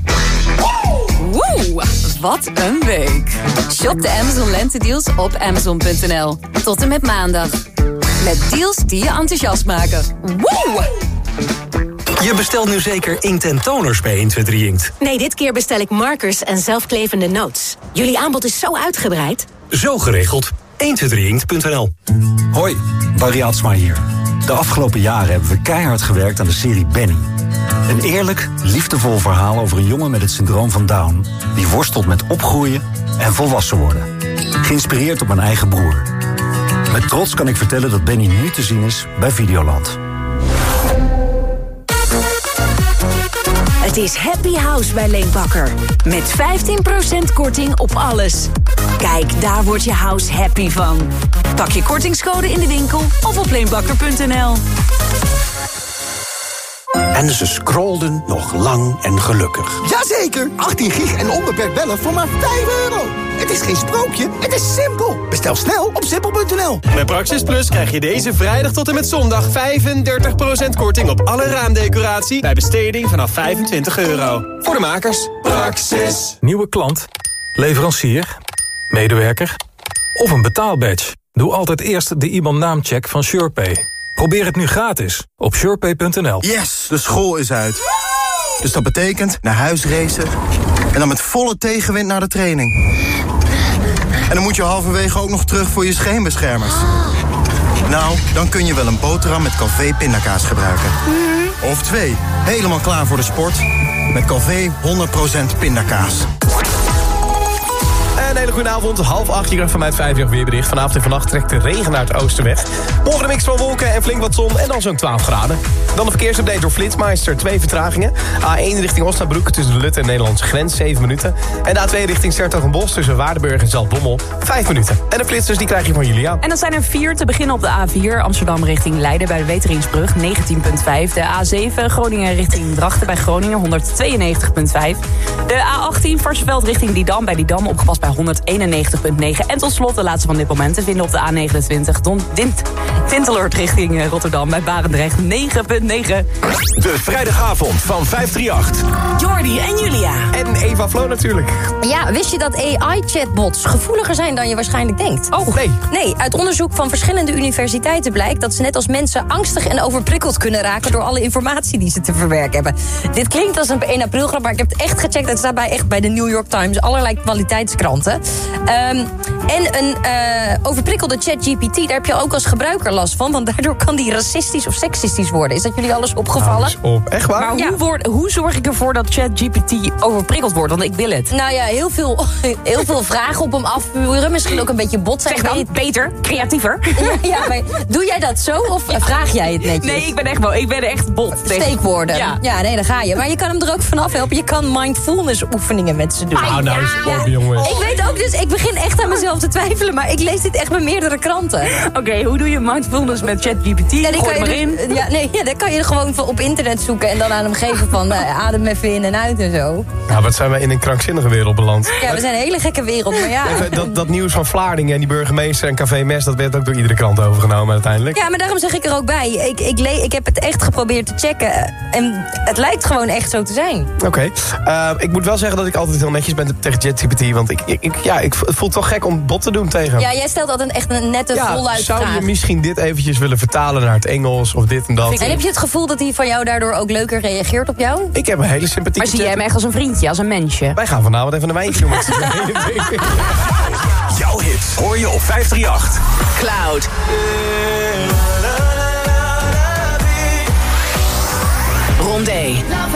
Woe! Wat een week. Shop de Amazon Lentedeals op Amazon.nl. Tot en met maandag. Met deals die je enthousiast maken. Woe! Je bestelt nu zeker inkt en toners bij 123 Inkt. Nee, dit keer bestel ik markers en zelfklevende notes. Jullie aanbod is zo uitgebreid. Zo geregeld. 123inkt.nl. Hoi, Barry Atsma hier. De afgelopen jaren hebben we keihard gewerkt aan de serie Benny. Een eerlijk, liefdevol verhaal over een jongen met het syndroom van Down, die worstelt met opgroeien en volwassen worden. Geïnspireerd op mijn eigen broer. Met trots kan ik vertellen dat Benny nu te zien is bij Videoland. Het is Happy House bij Leenbakker. Met 15% korting op alles. Kijk, daar wordt je house happy van. Pak je kortingscode in de winkel of op leenbakker.nl. En ze scrollden nog lang en gelukkig. Jazeker, 18 gig en onbeperkt bellen voor maar €5. Het is geen sprookje, het is simpel. Bestel snel op simpel.nl. Bij Praxis Plus krijg je deze vrijdag tot en met zondag 35% korting op alle raamdecoratie bij besteding vanaf €25. Voor de makers. Praxis. Nieuwe klant, leverancier, medewerker of een betaalbadge. Doe altijd eerst de IBAN-naamcheck van SurePay. Probeer het nu gratis op surepay.nl. Yes, de school is uit. Dus dat betekent naar huis racen en dan met volle tegenwind naar de training. En dan moet je halverwege ook nog terug voor je scheenbeschermers. Nou, dan kun je wel een boterham met Calvé pindakaas gebruiken. Of 2, helemaal klaar voor de sport met Calvé 100% pindakaas. Een hele goede avond, 7:30. Je krijgt van mij het 5 weerbericht. Vanavond en vannacht trekt de regen naar het oosten weg. Morgen een mix van wolken en flink wat zon en dan zo'n 12 graden. Dan de verkeersupdate door Flitsmeister. 2 vertragingen. A1 richting Osnabrück tussen de Lutte en de Nederlandse grens, 7 minuten. En de A2 richting 's-Hertogenbosch tussen Waardenburg en Zaltbommel, 5 minuten. En de flitsers die krijg je van Julia. En dan zijn er 4 te beginnen op de A4 Amsterdam richting Leiden bij de Weteringsbrug 19,5. De A7 Groningen richting Drachten bij Groningen 192,5. De A18 Varsseveld richting Didam bij Didam opgepast bij 191,9. En tot slot de laatste van dit moment te vinden op de A29 Tintelert richting Rotterdam bij Barendrecht 9,9. De vrijdagavond van 538. Jordi en Julia. En Eva Flo natuurlijk. Ja, wist je dat AI-chatbots gevoeliger zijn dan je waarschijnlijk denkt? Oh, nee. Nee, uit onderzoek van verschillende universiteiten blijkt dat ze net als mensen angstig en overprikkeld kunnen raken door alle informatie die ze te verwerken hebben. Dit klinkt als een 1 april grap, maar ik heb het echt gecheckt. Het staat echt bij de New York Times, allerlei kwaliteitskranten. En een overprikkelde ChatGPT, daar heb je ook als gebruiker last van, want daardoor kan die racistisch of seksistisch worden. Is dat jullie alles opgevallen? Echt waar? Maar hoe zorg ik ervoor dat ChatGPT overprikkeld wordt? Want ik wil het. Nou ja, heel veel vragen op hem afvuren. Misschien ook een beetje bot zijn. Zeg dan, beter, creatiever. Ja, maar doe jij dat zo of vraag jij het netjes? Nee, ik ben echt bot. Steekwoorden. Ja, nee, dan ga je. Maar je kan hem er ook vanaf helpen. Je kan mindfulness oefeningen met ze doen. Nou, jongens. Ik weet ook, dus ik begin echt aan mezelf te twijfelen, maar ik lees dit echt bij meerdere kranten. Oké, hoe doe je mindfulness met ChatGPT? Ja, Gooi maar in. Dan kan je gewoon op internet zoeken en dan aan hem geven van adem even in en uit en zo. Ja, wat zijn wij in een krankzinnige wereld beland. Ja, we zijn een hele gekke wereld, maar ja. Dat nieuws van Vlaardingen en die burgemeester en Café Mes, dat werd ook door iedere krant overgenomen uiteindelijk. Ja, maar daarom zeg ik er ook bij. Ik heb het echt geprobeerd te checken en het lijkt gewoon echt zo te zijn. Oké. Ik moet wel zeggen dat ik altijd heel netjes ben tegen ChatGPT, want het voelt toch gek om bot te doen tegen. Ja, jij stelt altijd echt een nette voluit vraag. Zou je misschien dit eventjes willen vertalen naar het Engels of dit en dat. En heb je het gevoel dat hij van jou daardoor ook leuker reageert op jou? Ik heb een hele sympathieke Maar zie jij hem echt als een vriendje, als een mensje? Wij gaan vanavond even een wijntje doen met z'n tweeën. Jouw hits hoor je op 538. Cloud. Rondé.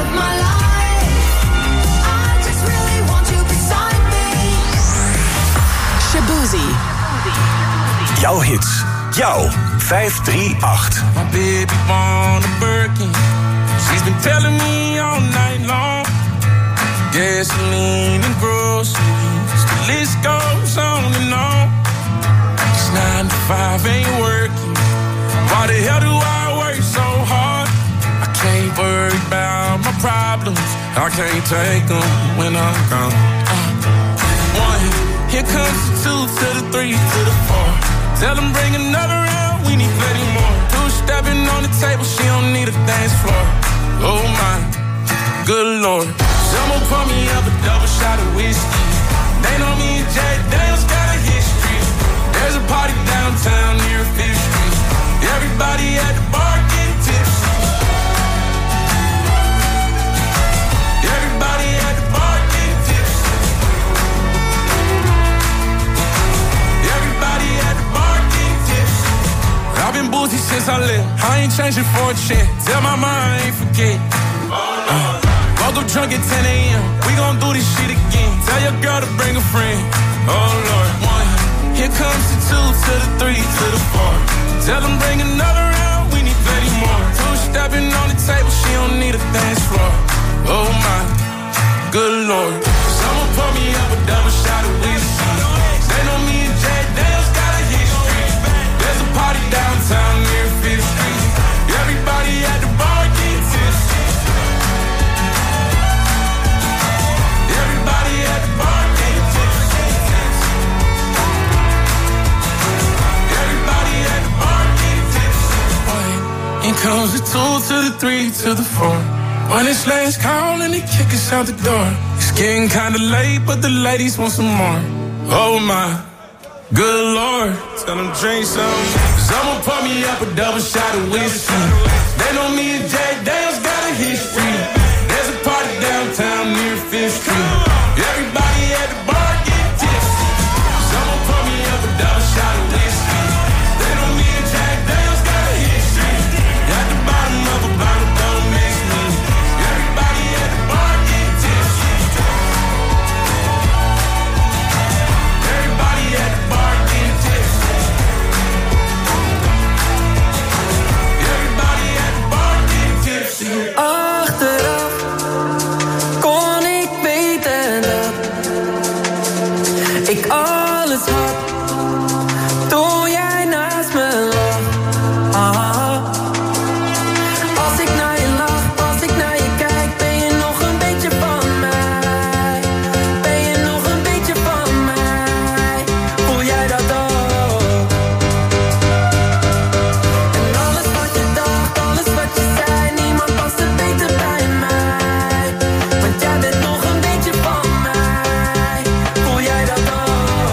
Shabuzi. Jouw hits. Jouw 538. My baby born a Birkin. She's been telling me all night long. Gasoline and groceries. The list goes on and on. It's 9 to 5 ain't working. Why the hell do I work so hard? I can't worry about my problems. I can't take them when I'm gone. 1, here comes the 2 to the 3 to the 4. Tell them bring another round, we need plenty more. 2 stepping on the table, she don't need a dance floor. Oh my, good Lord. Someone pour me up a double shot of whiskey. They know me and Jay Daniels got a history. There's a party downtown near 5th Street. Everybody at the bar getting tipsy. Everybody at the bar getting tipsy. Everybody at the bar getting tipsy. I've been boozy since I left. I ain't changing for a check. Tell my mind I ain't forget. Woke up drunk at 10 a.m. We gon' do this shit again. Tell your girl to bring a friend. Oh Lord. 1, here comes the 2 to the 3 to the 4. Tell them bring another round, we need plenty more. 2 stepping on the table, she don't need a dance floor. Oh my, good Lord. Someone pour me up a double shot of whiskey. They know me and Jay Daniels got a history. There's a party downtown near 5th Street. Everybody at the bar get tipsy. Everybody at the bar get tipsy. Everybody at the bar get tipsy. 1, here comes the 2 to the 3 to the 4. When it's last call and they kick us out the door. It's getting kinda late, but the ladies want some more. Oh my, good Lord. Tell them drink some. Someone pour me up a double shot of whiskey. They know me and Jay Daniels got a history. There's a party downtown near 5th Street. Everybody at the bar get tipsy. Someone pour me up a double shot of whiskey. They know me and Jay Daniels got a history. At the bottom of a bottle, don't mix me. Everybody at the bar get tipsy. Everybody at the bar get tipsy. Everybody at the bar get tipsy. Achteraf kon ik weten dat ik alles had toen jij naast me lag. Als ik naar je lach, als ik naar je kijk, ben je nog een beetje van mij? Ben je nog een beetje van mij? Voel jij dat ook? En alles wat je dacht, alles wat je zei, niemand past er beter bij mij. Want jij bent nog een beetje van mij. Voel jij dat ook?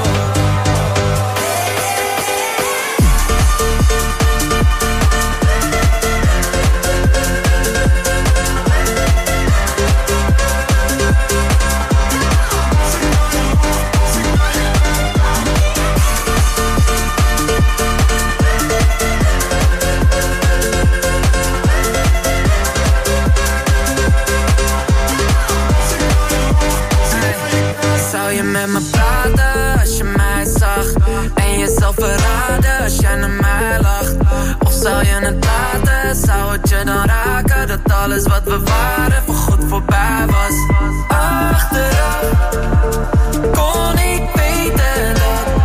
Zou je met me praten als je mij zag? En jezelf verraden als jij naar mij lacht? Of zou je het laten? Zou het je dan raken dat alles wat we waren voorgoed voorbij was? Achteraf kon ik weten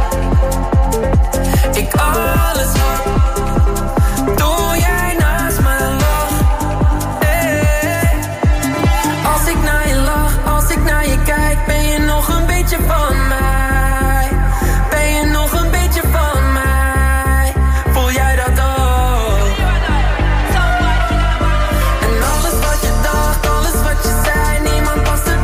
dat ik alles had toen jij naast me lag. Hey. Als ik naar je lach, als ik naar je kijk, ben je nog een beetje van mij? Ben je nog een beetje van mij? Voel jij dat ook? En alles wat je dacht, alles wat je zei, niemand past er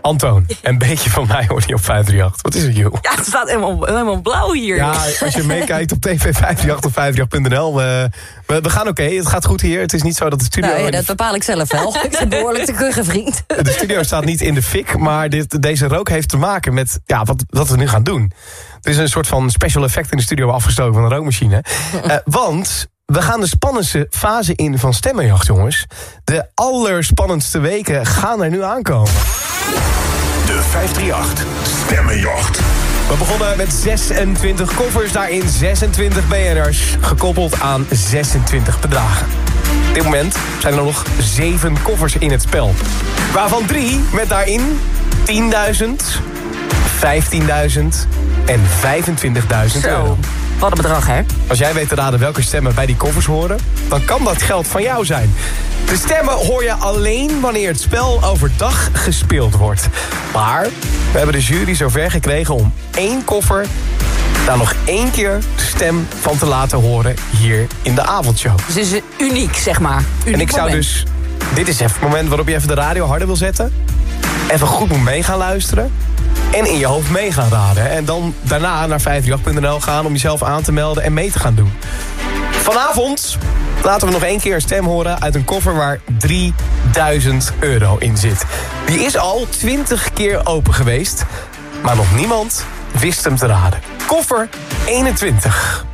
Antoon, een beetje van mij hoor je op 538. Wat is het, joh? Ja, het staat helemaal blauw hier. Ja, als je meekijkt op TV 538 of 538.nl... We gaan oké, het gaat goed hier. Het is niet zo dat de studio... Nou ja, dat bepaal ik zelf wel. Ik zit behoorlijk te kuchen, vriend. De studio staat niet in de fik, maar deze rook heeft te maken met wat we nu gaan doen. Er is een soort van special effect in de studio afgestoken van een rookmachine. Want we gaan de spannendste fase in van Stemmenjacht, jongens. De allerspannendste weken gaan er nu aankomen. De 538 Stemmenjacht. We begonnen met 26 koffers, daarin 26 BN'ers, gekoppeld aan 26 bedragen. Op dit moment zijn er nog 7 koffers in het spel. Waarvan 3 met daarin 10.000, 15.000 en 25.000 euro. Wat een bedrag, hè? Als jij weet te raden welke stemmen bij die koffers horen, dan kan dat geld van jou zijn. De stemmen hoor je alleen wanneer het spel overdag gespeeld wordt. Maar we hebben de jury zover gekregen om 1 koffer daar nog 1 keer de stem van te laten horen hier in de avondshow. Dus het is uniek, zeg maar. Uniek en ik zou moment. dus... Dit is even het moment waarop je even de radio harder wil zetten. Even goed moet mee gaan luisteren. En in je hoofd mee gaan raden. En dan daarna naar 538.nl gaan om jezelf aan te melden en mee te gaan doen. Vanavond laten we nog 1 keer een stem horen uit een koffer waar 3.000 euro in zit. Die is al 20 keer open geweest, maar nog niemand wist hem te raden. Koffer 21.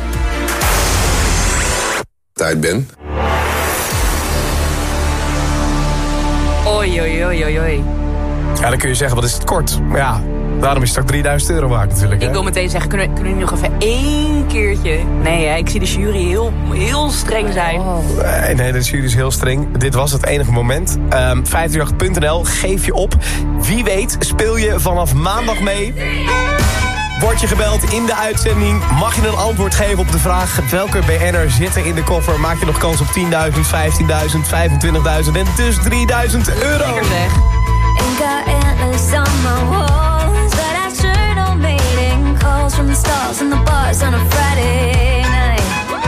Tijd, Ben. Oei, oei, oei, oei, oei. Ja, dan kun je zeggen, wat is het kort? Maar ja, daarom is het ook 3.000 euro waard natuurlijk. Ik wil meteen zeggen, kunnen we nog even 1 keertje... Nee, hè, ik zie de jury heel streng zijn. Nee, de jury is heel streng. Dit was het enige moment. 538.nl, geef je op. Wie weet speel je vanaf maandag mee. Word je gebeld in de uitzending. Mag je een antwoord geven op de vraag welke BN'er zit er in de koffer? Maak je nog kans op 10.000, 15.000, 25.000 en dus 3.000 euro. Lekker zeg. Ain't got antlers on my walls, but I sure don't mating calls from the stars and the bars on a Friday night.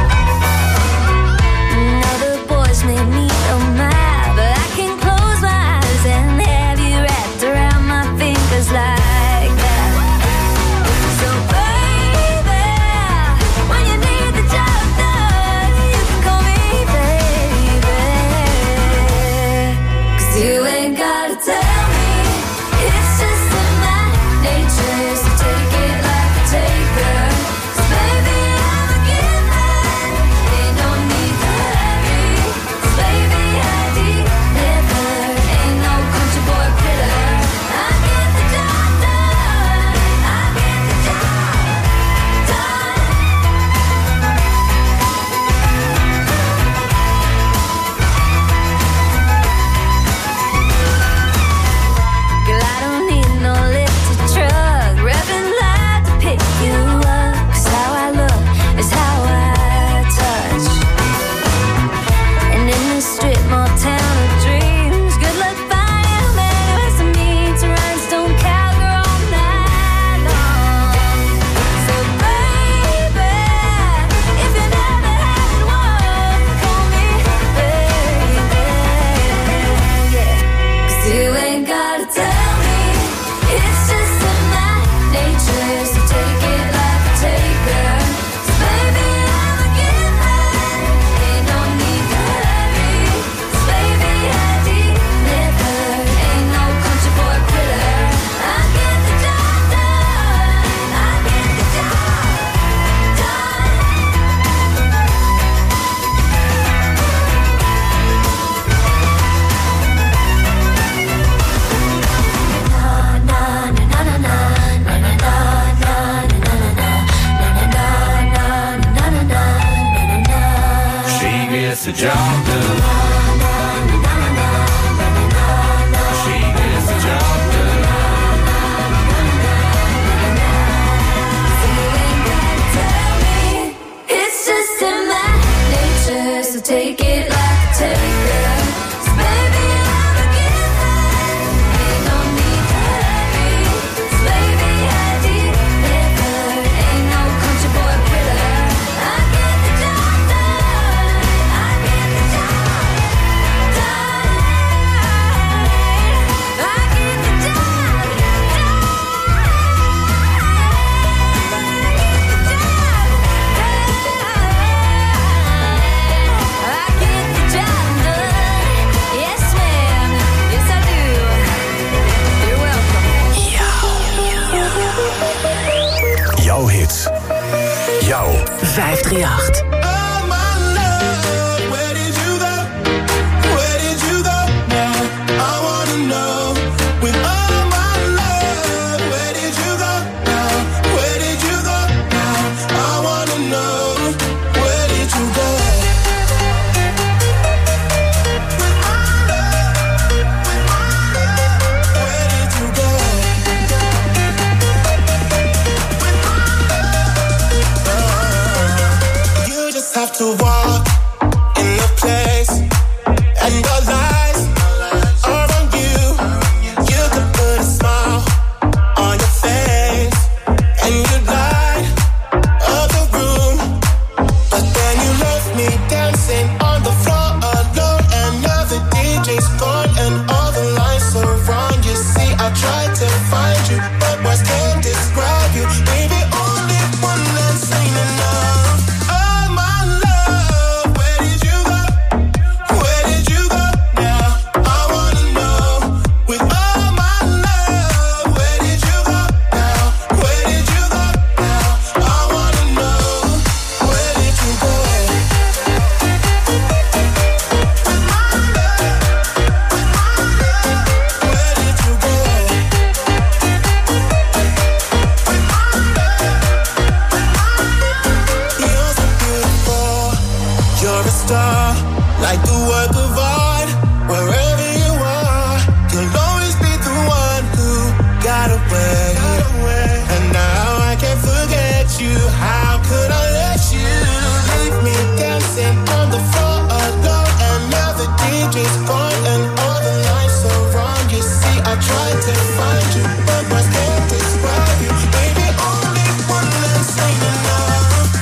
Now the boys may need a map, but I can close my eyes and have you wrapped around my fingers like that. So baby, when you need the job done, you can call me baby. 'Cause you ain't gotta tell. the job done. She gets the job done. Tell me, it's just in my nature, so take it like a taker. So baby, I'm a giver, ain't no need to hurry. So baby, I deliver, ain't no country boy quitter. I get the job done, I get the job done. 538. To walk in the place, and all eyes are on you. You could put a smile on your face, and you'd light up the room. But then you left me dancing on the floor alone, and now the DJ's gone, and all the lights are wrong. You see, I tried to find you, but words can't describe you. Baby, only one that's ain't enough. Like the work of art, wherever you are, you'll always be the one who got away. And now I can't forget you. How could I let you leave me dancing on the floor alone? And now the DJ's gone and all the lights are wrong. You see, I tried to find you, but words can't describe you. Baby, only one that's ain't enough.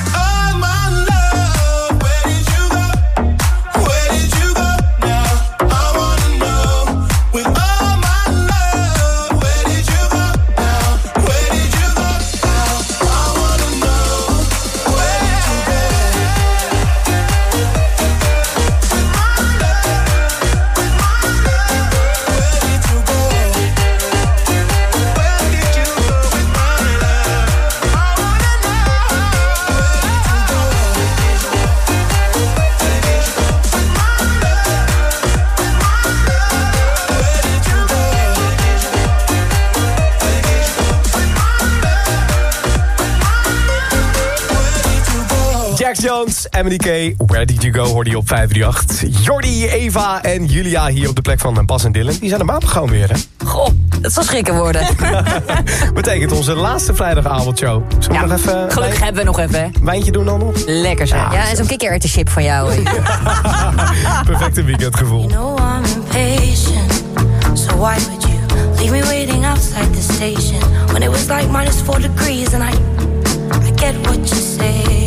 Jax Jones, Emily K, Where Did You Go, hoorde je op 538. Jordi, Eva en Julia hier op de plek van Bas en Dylan. Die zijn de maandag weer, hè? Goh, het zal schrikken worden. Betekent onze laatste vrijdagavondshow. Ja, nog even gelukkig hebben we nog even, hè? Wijntje doen dan nog? Lekker zijn. Ja, en zo'n kikkererwtenchip van jou. Perfecte weekendgevoel. You know I'm impatient, so why would you leave me waiting outside the station when it was like -4 degrees and I get what you're saying.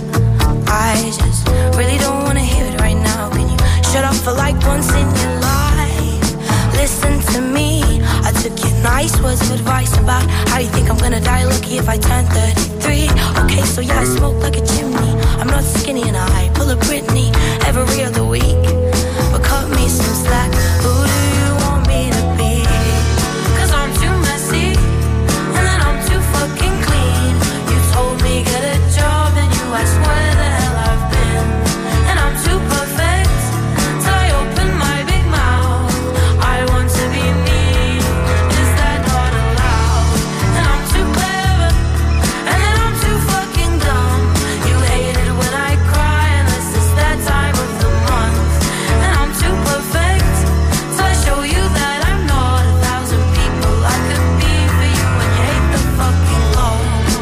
I just really don't wanna hear it right now. Can you shut up for like once in your life? Listen to me. I took your nice words of advice about how you think I'm gonna die lucky if I turn 33. Okay, so yeah, I smoke like a chimney. I'm not skinny and I pull a Britney every other week. But cut me some slack. Who do you want me to be? 'Cause I'm too messy and then I'm too fucking clean. You told me get a job and you asked where the hell I've been. And I'm too perfect till I open my big mouth. I want to be me. Is that not allowed? And I'm too clever and then I'm too fucking dumb. You hate it when I cry unless it's that time of the month. And I'm too perfect till I show you that I'm not 1,000 people I could be for you. And you hate the fucking Lord.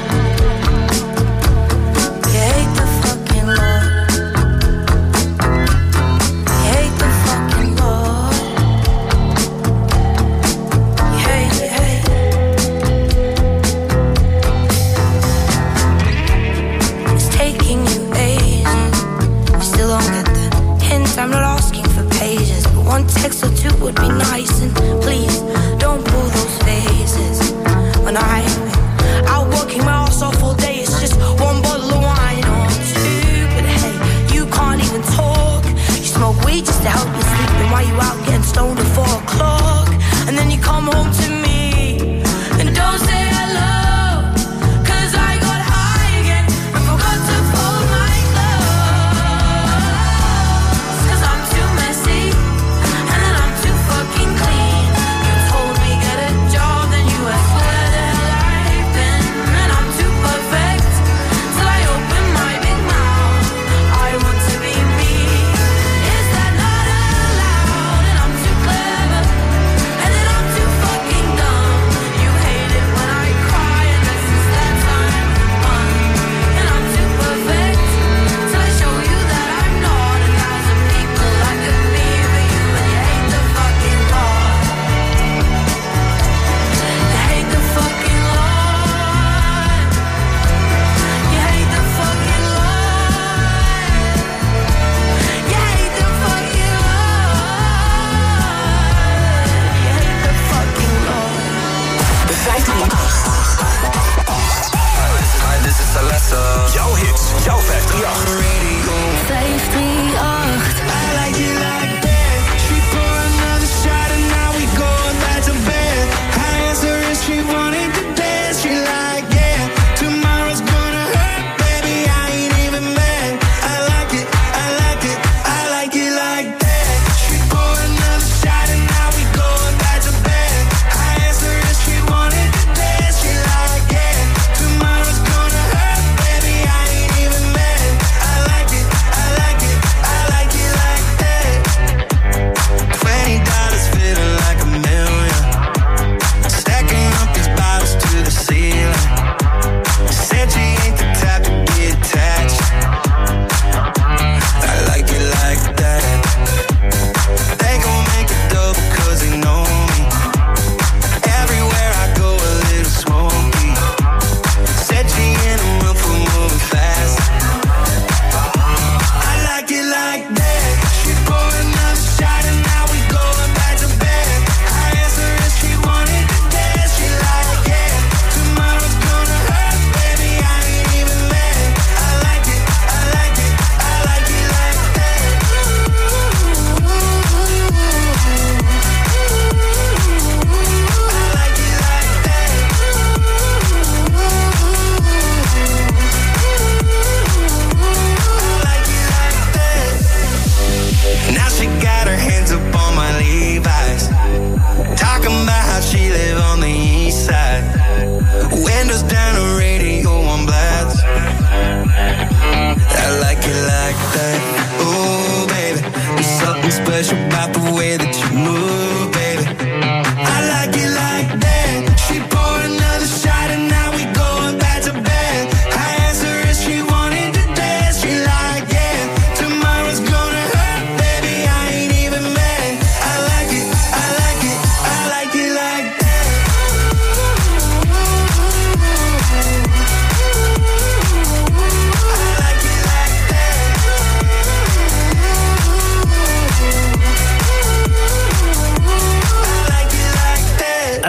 You hate the fucking Lord. You hate the fucking Lord. You hate, you hate. It's taking you ages. You still don't get the hint. I'm not asking for pages, but one text or two would be nice. And please don't pull those faces. When I'm out working my ass off all day, it's just one bottle of wine or two. But hey, you can't even talk. You smoke weed just to help you sleep. And while you out getting stoned at 4 o'clock, and then you come home to me and don't say hello. 'Cause I got high again and forgot to fold my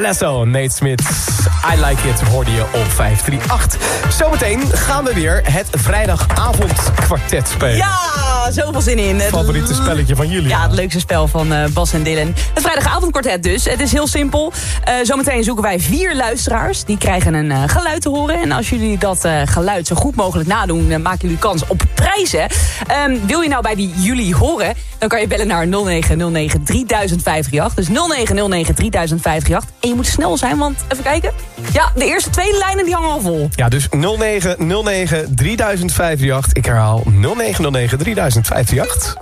Tiesto, Nate Smith. I Like It hoorde je op 538. Zometeen gaan we weer het vrijdagavondkwartet spelen. Ja, zoveel zin in. Het favoriete spelletje van jullie. Ja, het leukste spel van Bas en Dylan. Het vrijdagavondkwartet dus. Het is heel simpel. Zometeen zoeken wij 4 luisteraars. Die krijgen een geluid te horen. En als jullie dat geluid zo goed mogelijk nadoen, maken jullie kans op prijzen. Wil je nou bij wie jullie horen, dan kan je bellen naar 0909 300538. Dus 0909 300538. En je moet snel zijn, want even kijken. Ja, de eerste 2 lijnen die hangen al vol. Ja, dus 0909 300538. Ik herhaal 0909 300538.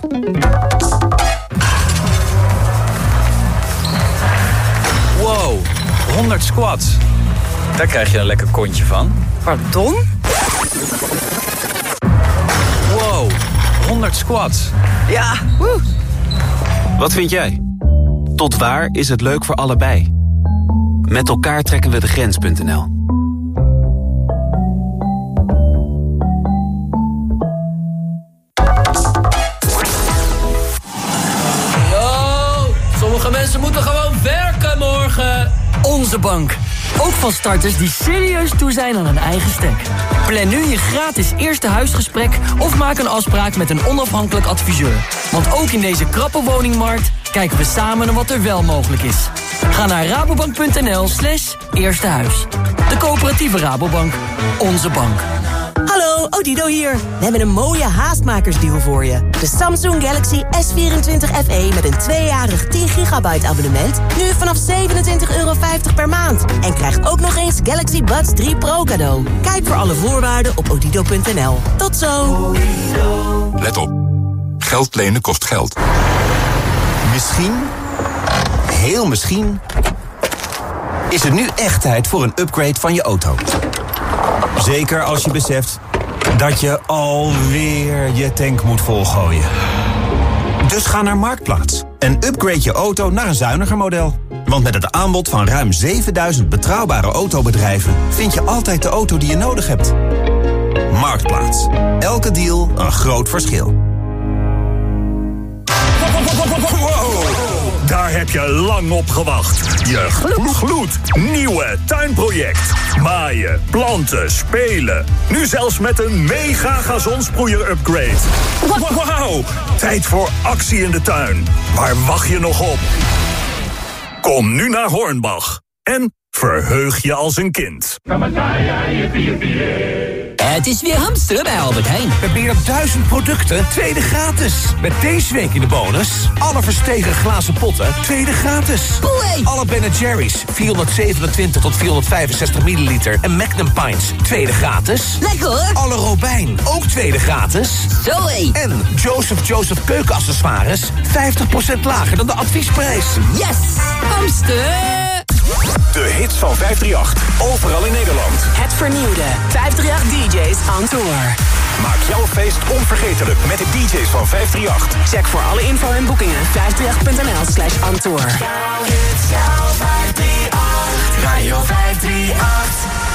Wow, 100 squats. Daar krijg je een lekker kontje van. Pardon? Wow, 100 squats. Ja, Wat vind jij? Tot waar is het leuk voor allebei? Met elkaar trekken we de grens.nl. Sommige mensen moeten gewoon werken morgen. Onze bank. Ook van starters die serieus toe zijn aan een eigen stek. Plan nu je gratis eerste huisgesprek of maak een afspraak met een onafhankelijk adviseur. Want ook in deze krappe woningmarkt kijken we samen naar wat er wel mogelijk is. Ga naar rabobank.nl/eerstehuis. De coöperatieve Rabobank. Onze bank. Hallo, Odido hier. We hebben een mooie haastmakersdeal voor je. De Samsung Galaxy S24 FE met een 2-jarig 10 gigabyte abonnement. Nu vanaf €27,50 per maand. En krijg ook nog eens Galaxy Buds 3 Pro cadeau. Kijk voor alle voorwaarden op odido.nl. Tot zo. Let op. Geld lenen kost geld. Misschien, heel misschien, is het nu echt tijd voor een upgrade van je auto. Zeker als je beseft dat je alweer je tank moet volgooien. Dus ga naar Marktplaats en upgrade je auto naar een zuiniger model. Want met het aanbod van ruim 7000 betrouwbare autobedrijven vind je altijd de auto die je nodig hebt. Marktplaats. Elke deal een groot verschil. Daar heb je lang op gewacht. Je gloednieuwe tuinproject. Maaien, planten, spelen. Nu zelfs met een mega gazonsproeier-upgrade. Wauw, tijd voor actie in de tuin. Waar wacht je nog op? Kom nu naar Hornbach en verheug je als een kind. Het is weer hamsteren bij Albert Heijn. Met meer dan 1000 producten, tweede gratis. Met deze week in de bonus alle verstegen glazen potten, tweede gratis. Alle Ben & Jerry's, 427 tot 465 milliliter. En Magnum Pints, tweede gratis. Lekker hoor. Alle Robijn, ook tweede gratis. Zoé. En Joseph keukenaccessoires, 50% lager dan de adviesprijs. Yes! Hamster! De hits van 538, overal in Nederland. Het vernieuwde 538 DJ's on tour. Maak jouw feest onvergetelijk met de DJ's van 538. Check voor alle info en boekingen 538.nl/on tour. Radio 538.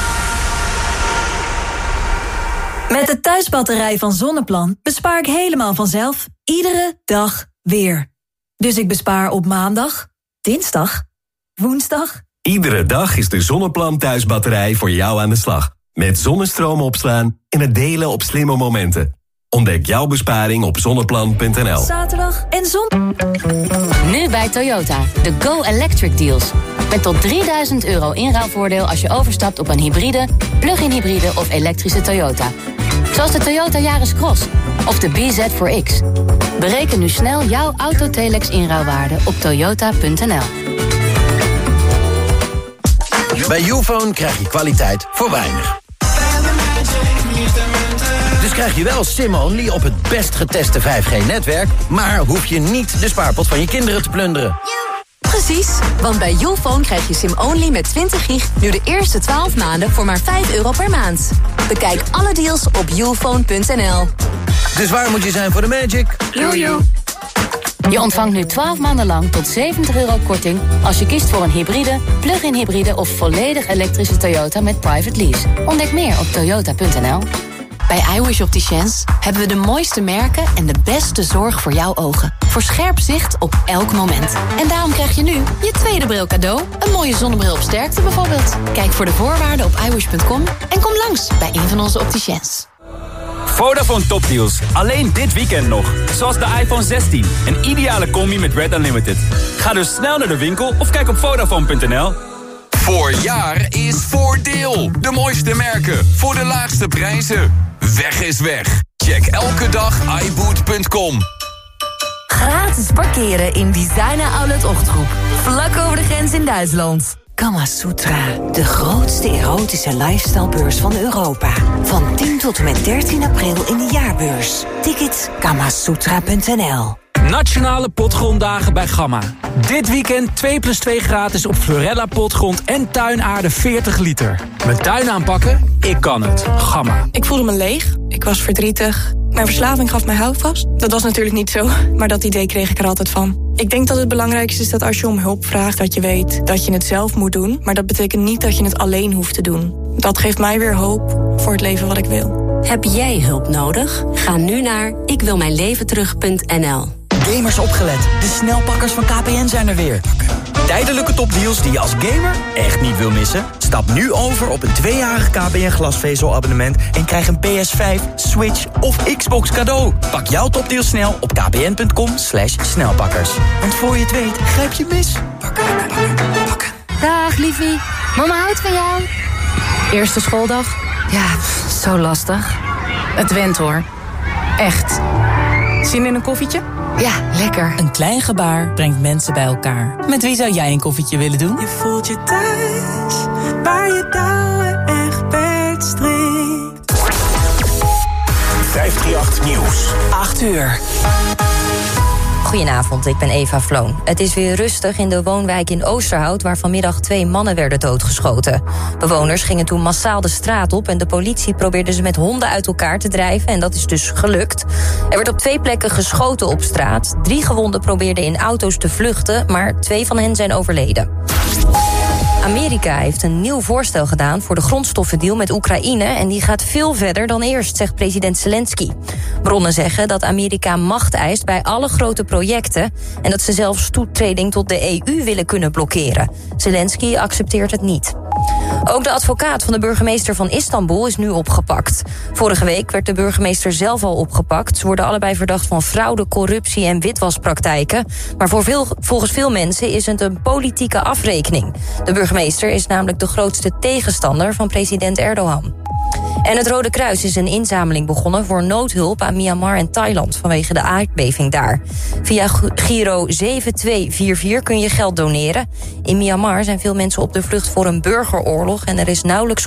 Met de thuisbatterij van Zonneplan bespaar ik helemaal vanzelf. Iedere dag weer. Dus ik bespaar op maandag, dinsdag, woensdag. Iedere dag is de Zonneplan thuisbatterij voor jou aan de slag. Met zonnestroom opslaan en het delen op slimme momenten. Ontdek jouw besparing op zonneplan.nl. Zaterdag en zon. Nu bij Toyota, de Go Electric Deals. Met tot €3000 inruilvoordeel als je overstapt op een hybride, plug-in hybride of elektrische Toyota. Zoals de Toyota Yaris Cross of de BZ4X. Bereken nu snel jouw Autotelex inruilwaarde op toyota.nl. Bij Youfone krijg je kwaliteit voor weinig. Dus krijg je wel SIM-only op het best geteste 5G-netwerk... maar hoef je niet de spaarpot van je kinderen te plunderen. Precies, want bij Youfone krijg je SIM-only met 20 gig... nu de eerste 12 maanden voor maar €5 per maand. Bekijk alle deals op youfone.nl. Dus waar moet je zijn voor de magic? Jojo. Je ontvangt nu 12 maanden lang tot €70 korting... als je kiest voor een hybride, plug-in hybride of volledig elektrische Toyota met private lease. Ontdek meer op toyota.nl. Bij iWish Opticians hebben we de mooiste merken en de beste zorg voor jouw ogen. Voor scherp zicht op elk moment. En daarom krijg je nu je tweede bril cadeau. Een mooie zonnebril op sterkte bijvoorbeeld. Kijk voor de voorwaarden op iWish.com en kom langs bij een van onze opticians. Vodafone topdeals. Alleen dit weekend nog. Zoals de iPhone 16. Een ideale combi met Red Unlimited. Ga dus snel naar de winkel of kijk op Vodafone.nl. Voorjaar is voordeel. De mooiste merken voor de laagste prijzen. Weg is weg. Check elke dag iBoot.com. Gratis parkeren in Designer Outlet Ochtgroep. Vlak over de grens in Duitsland. Kama Sutra, de grootste erotische lifestylebeurs van Europa. Van 10 tot en met 13 april in de jaarbeurs. Tickets kamasutra.nl. Nationale Potgronddagen bij Gamma. Dit weekend 2+2 gratis op Florella potgrond en tuinaarde 40 liter. Mijn tuin aanpakken? Ik kan het. Gamma. Ik voelde me leeg. Ik was verdrietig. Mijn verslaving gaf mij houvast. Dat was natuurlijk niet zo, maar dat idee kreeg ik er altijd van. Ik denk dat het belangrijkste is dat als je om hulp vraagt, dat je weet dat je het zelf moet doen. Maar dat betekent niet dat je het alleen hoeft te doen. Dat geeft mij weer hoop voor het leven wat ik wil. Heb jij hulp nodig? Ga nu naar ikwilmijnleventerug.nl. Gamers opgelet. De snelpakkers van KPN zijn er weer. Tijdelijke topdeals die je als gamer echt niet wil missen? Stap nu over op een 2-jarig KPN glasvezelabonnement en krijg een PS5, Switch of Xbox cadeau. Pak jouw topdeal snel op kpn.com/snelpakkers. Want voor je het weet, grijp je mis. Dag liefie, mama houdt van jou. Eerste schooldag? Ja, zo lastig. Het went hoor. Echt. Zin in een koffietje? Ja, lekker. Een klein gebaar brengt mensen bij elkaar. Met wie zou jij een koffietje willen doen? Je voelt je thuis, waar je touwen echt bedstrikt. 538 Nieuws. 8 uur. Goedenavond, ik ben Eva Vloon. Het is weer rustig in de woonwijk in Oosterhout, waar vanmiddag 2 mannen werden doodgeschoten. Bewoners gingen toen massaal de straat op en de politie probeerde ze met honden uit elkaar te drijven en dat is dus gelukt. Er werd op 2 plekken geschoten op straat. 3 gewonden probeerden in auto's te vluchten, maar 2 van hen zijn overleden. Amerika heeft een nieuw voorstel gedaan voor de grondstoffendeal met Oekraïne en die gaat veel verder dan eerst, zegt president Zelensky. Bronnen zeggen dat Amerika macht eist bij alle grote projecten en dat ze zelfs toetreding tot de EU willen kunnen blokkeren. Zelensky accepteert het niet. Ook de advocaat van de burgemeester van Istanbul is nu opgepakt. Vorige week werd de burgemeester zelf al opgepakt. Ze worden allebei verdacht van fraude, corruptie en witwaspraktijken. Maar volgens veel mensen is het een politieke afrekening. De burgemeester is namelijk de grootste tegenstander van president Erdogan. En het Rode Kruis is een inzameling begonnen voor noodhulp aan Myanmar en Thailand vanwege de aardbeving daar. Via Giro 7244 kun je geld doneren. In Myanmar zijn veel mensen op de vlucht voor een burgeroorlog en er is nauwelijks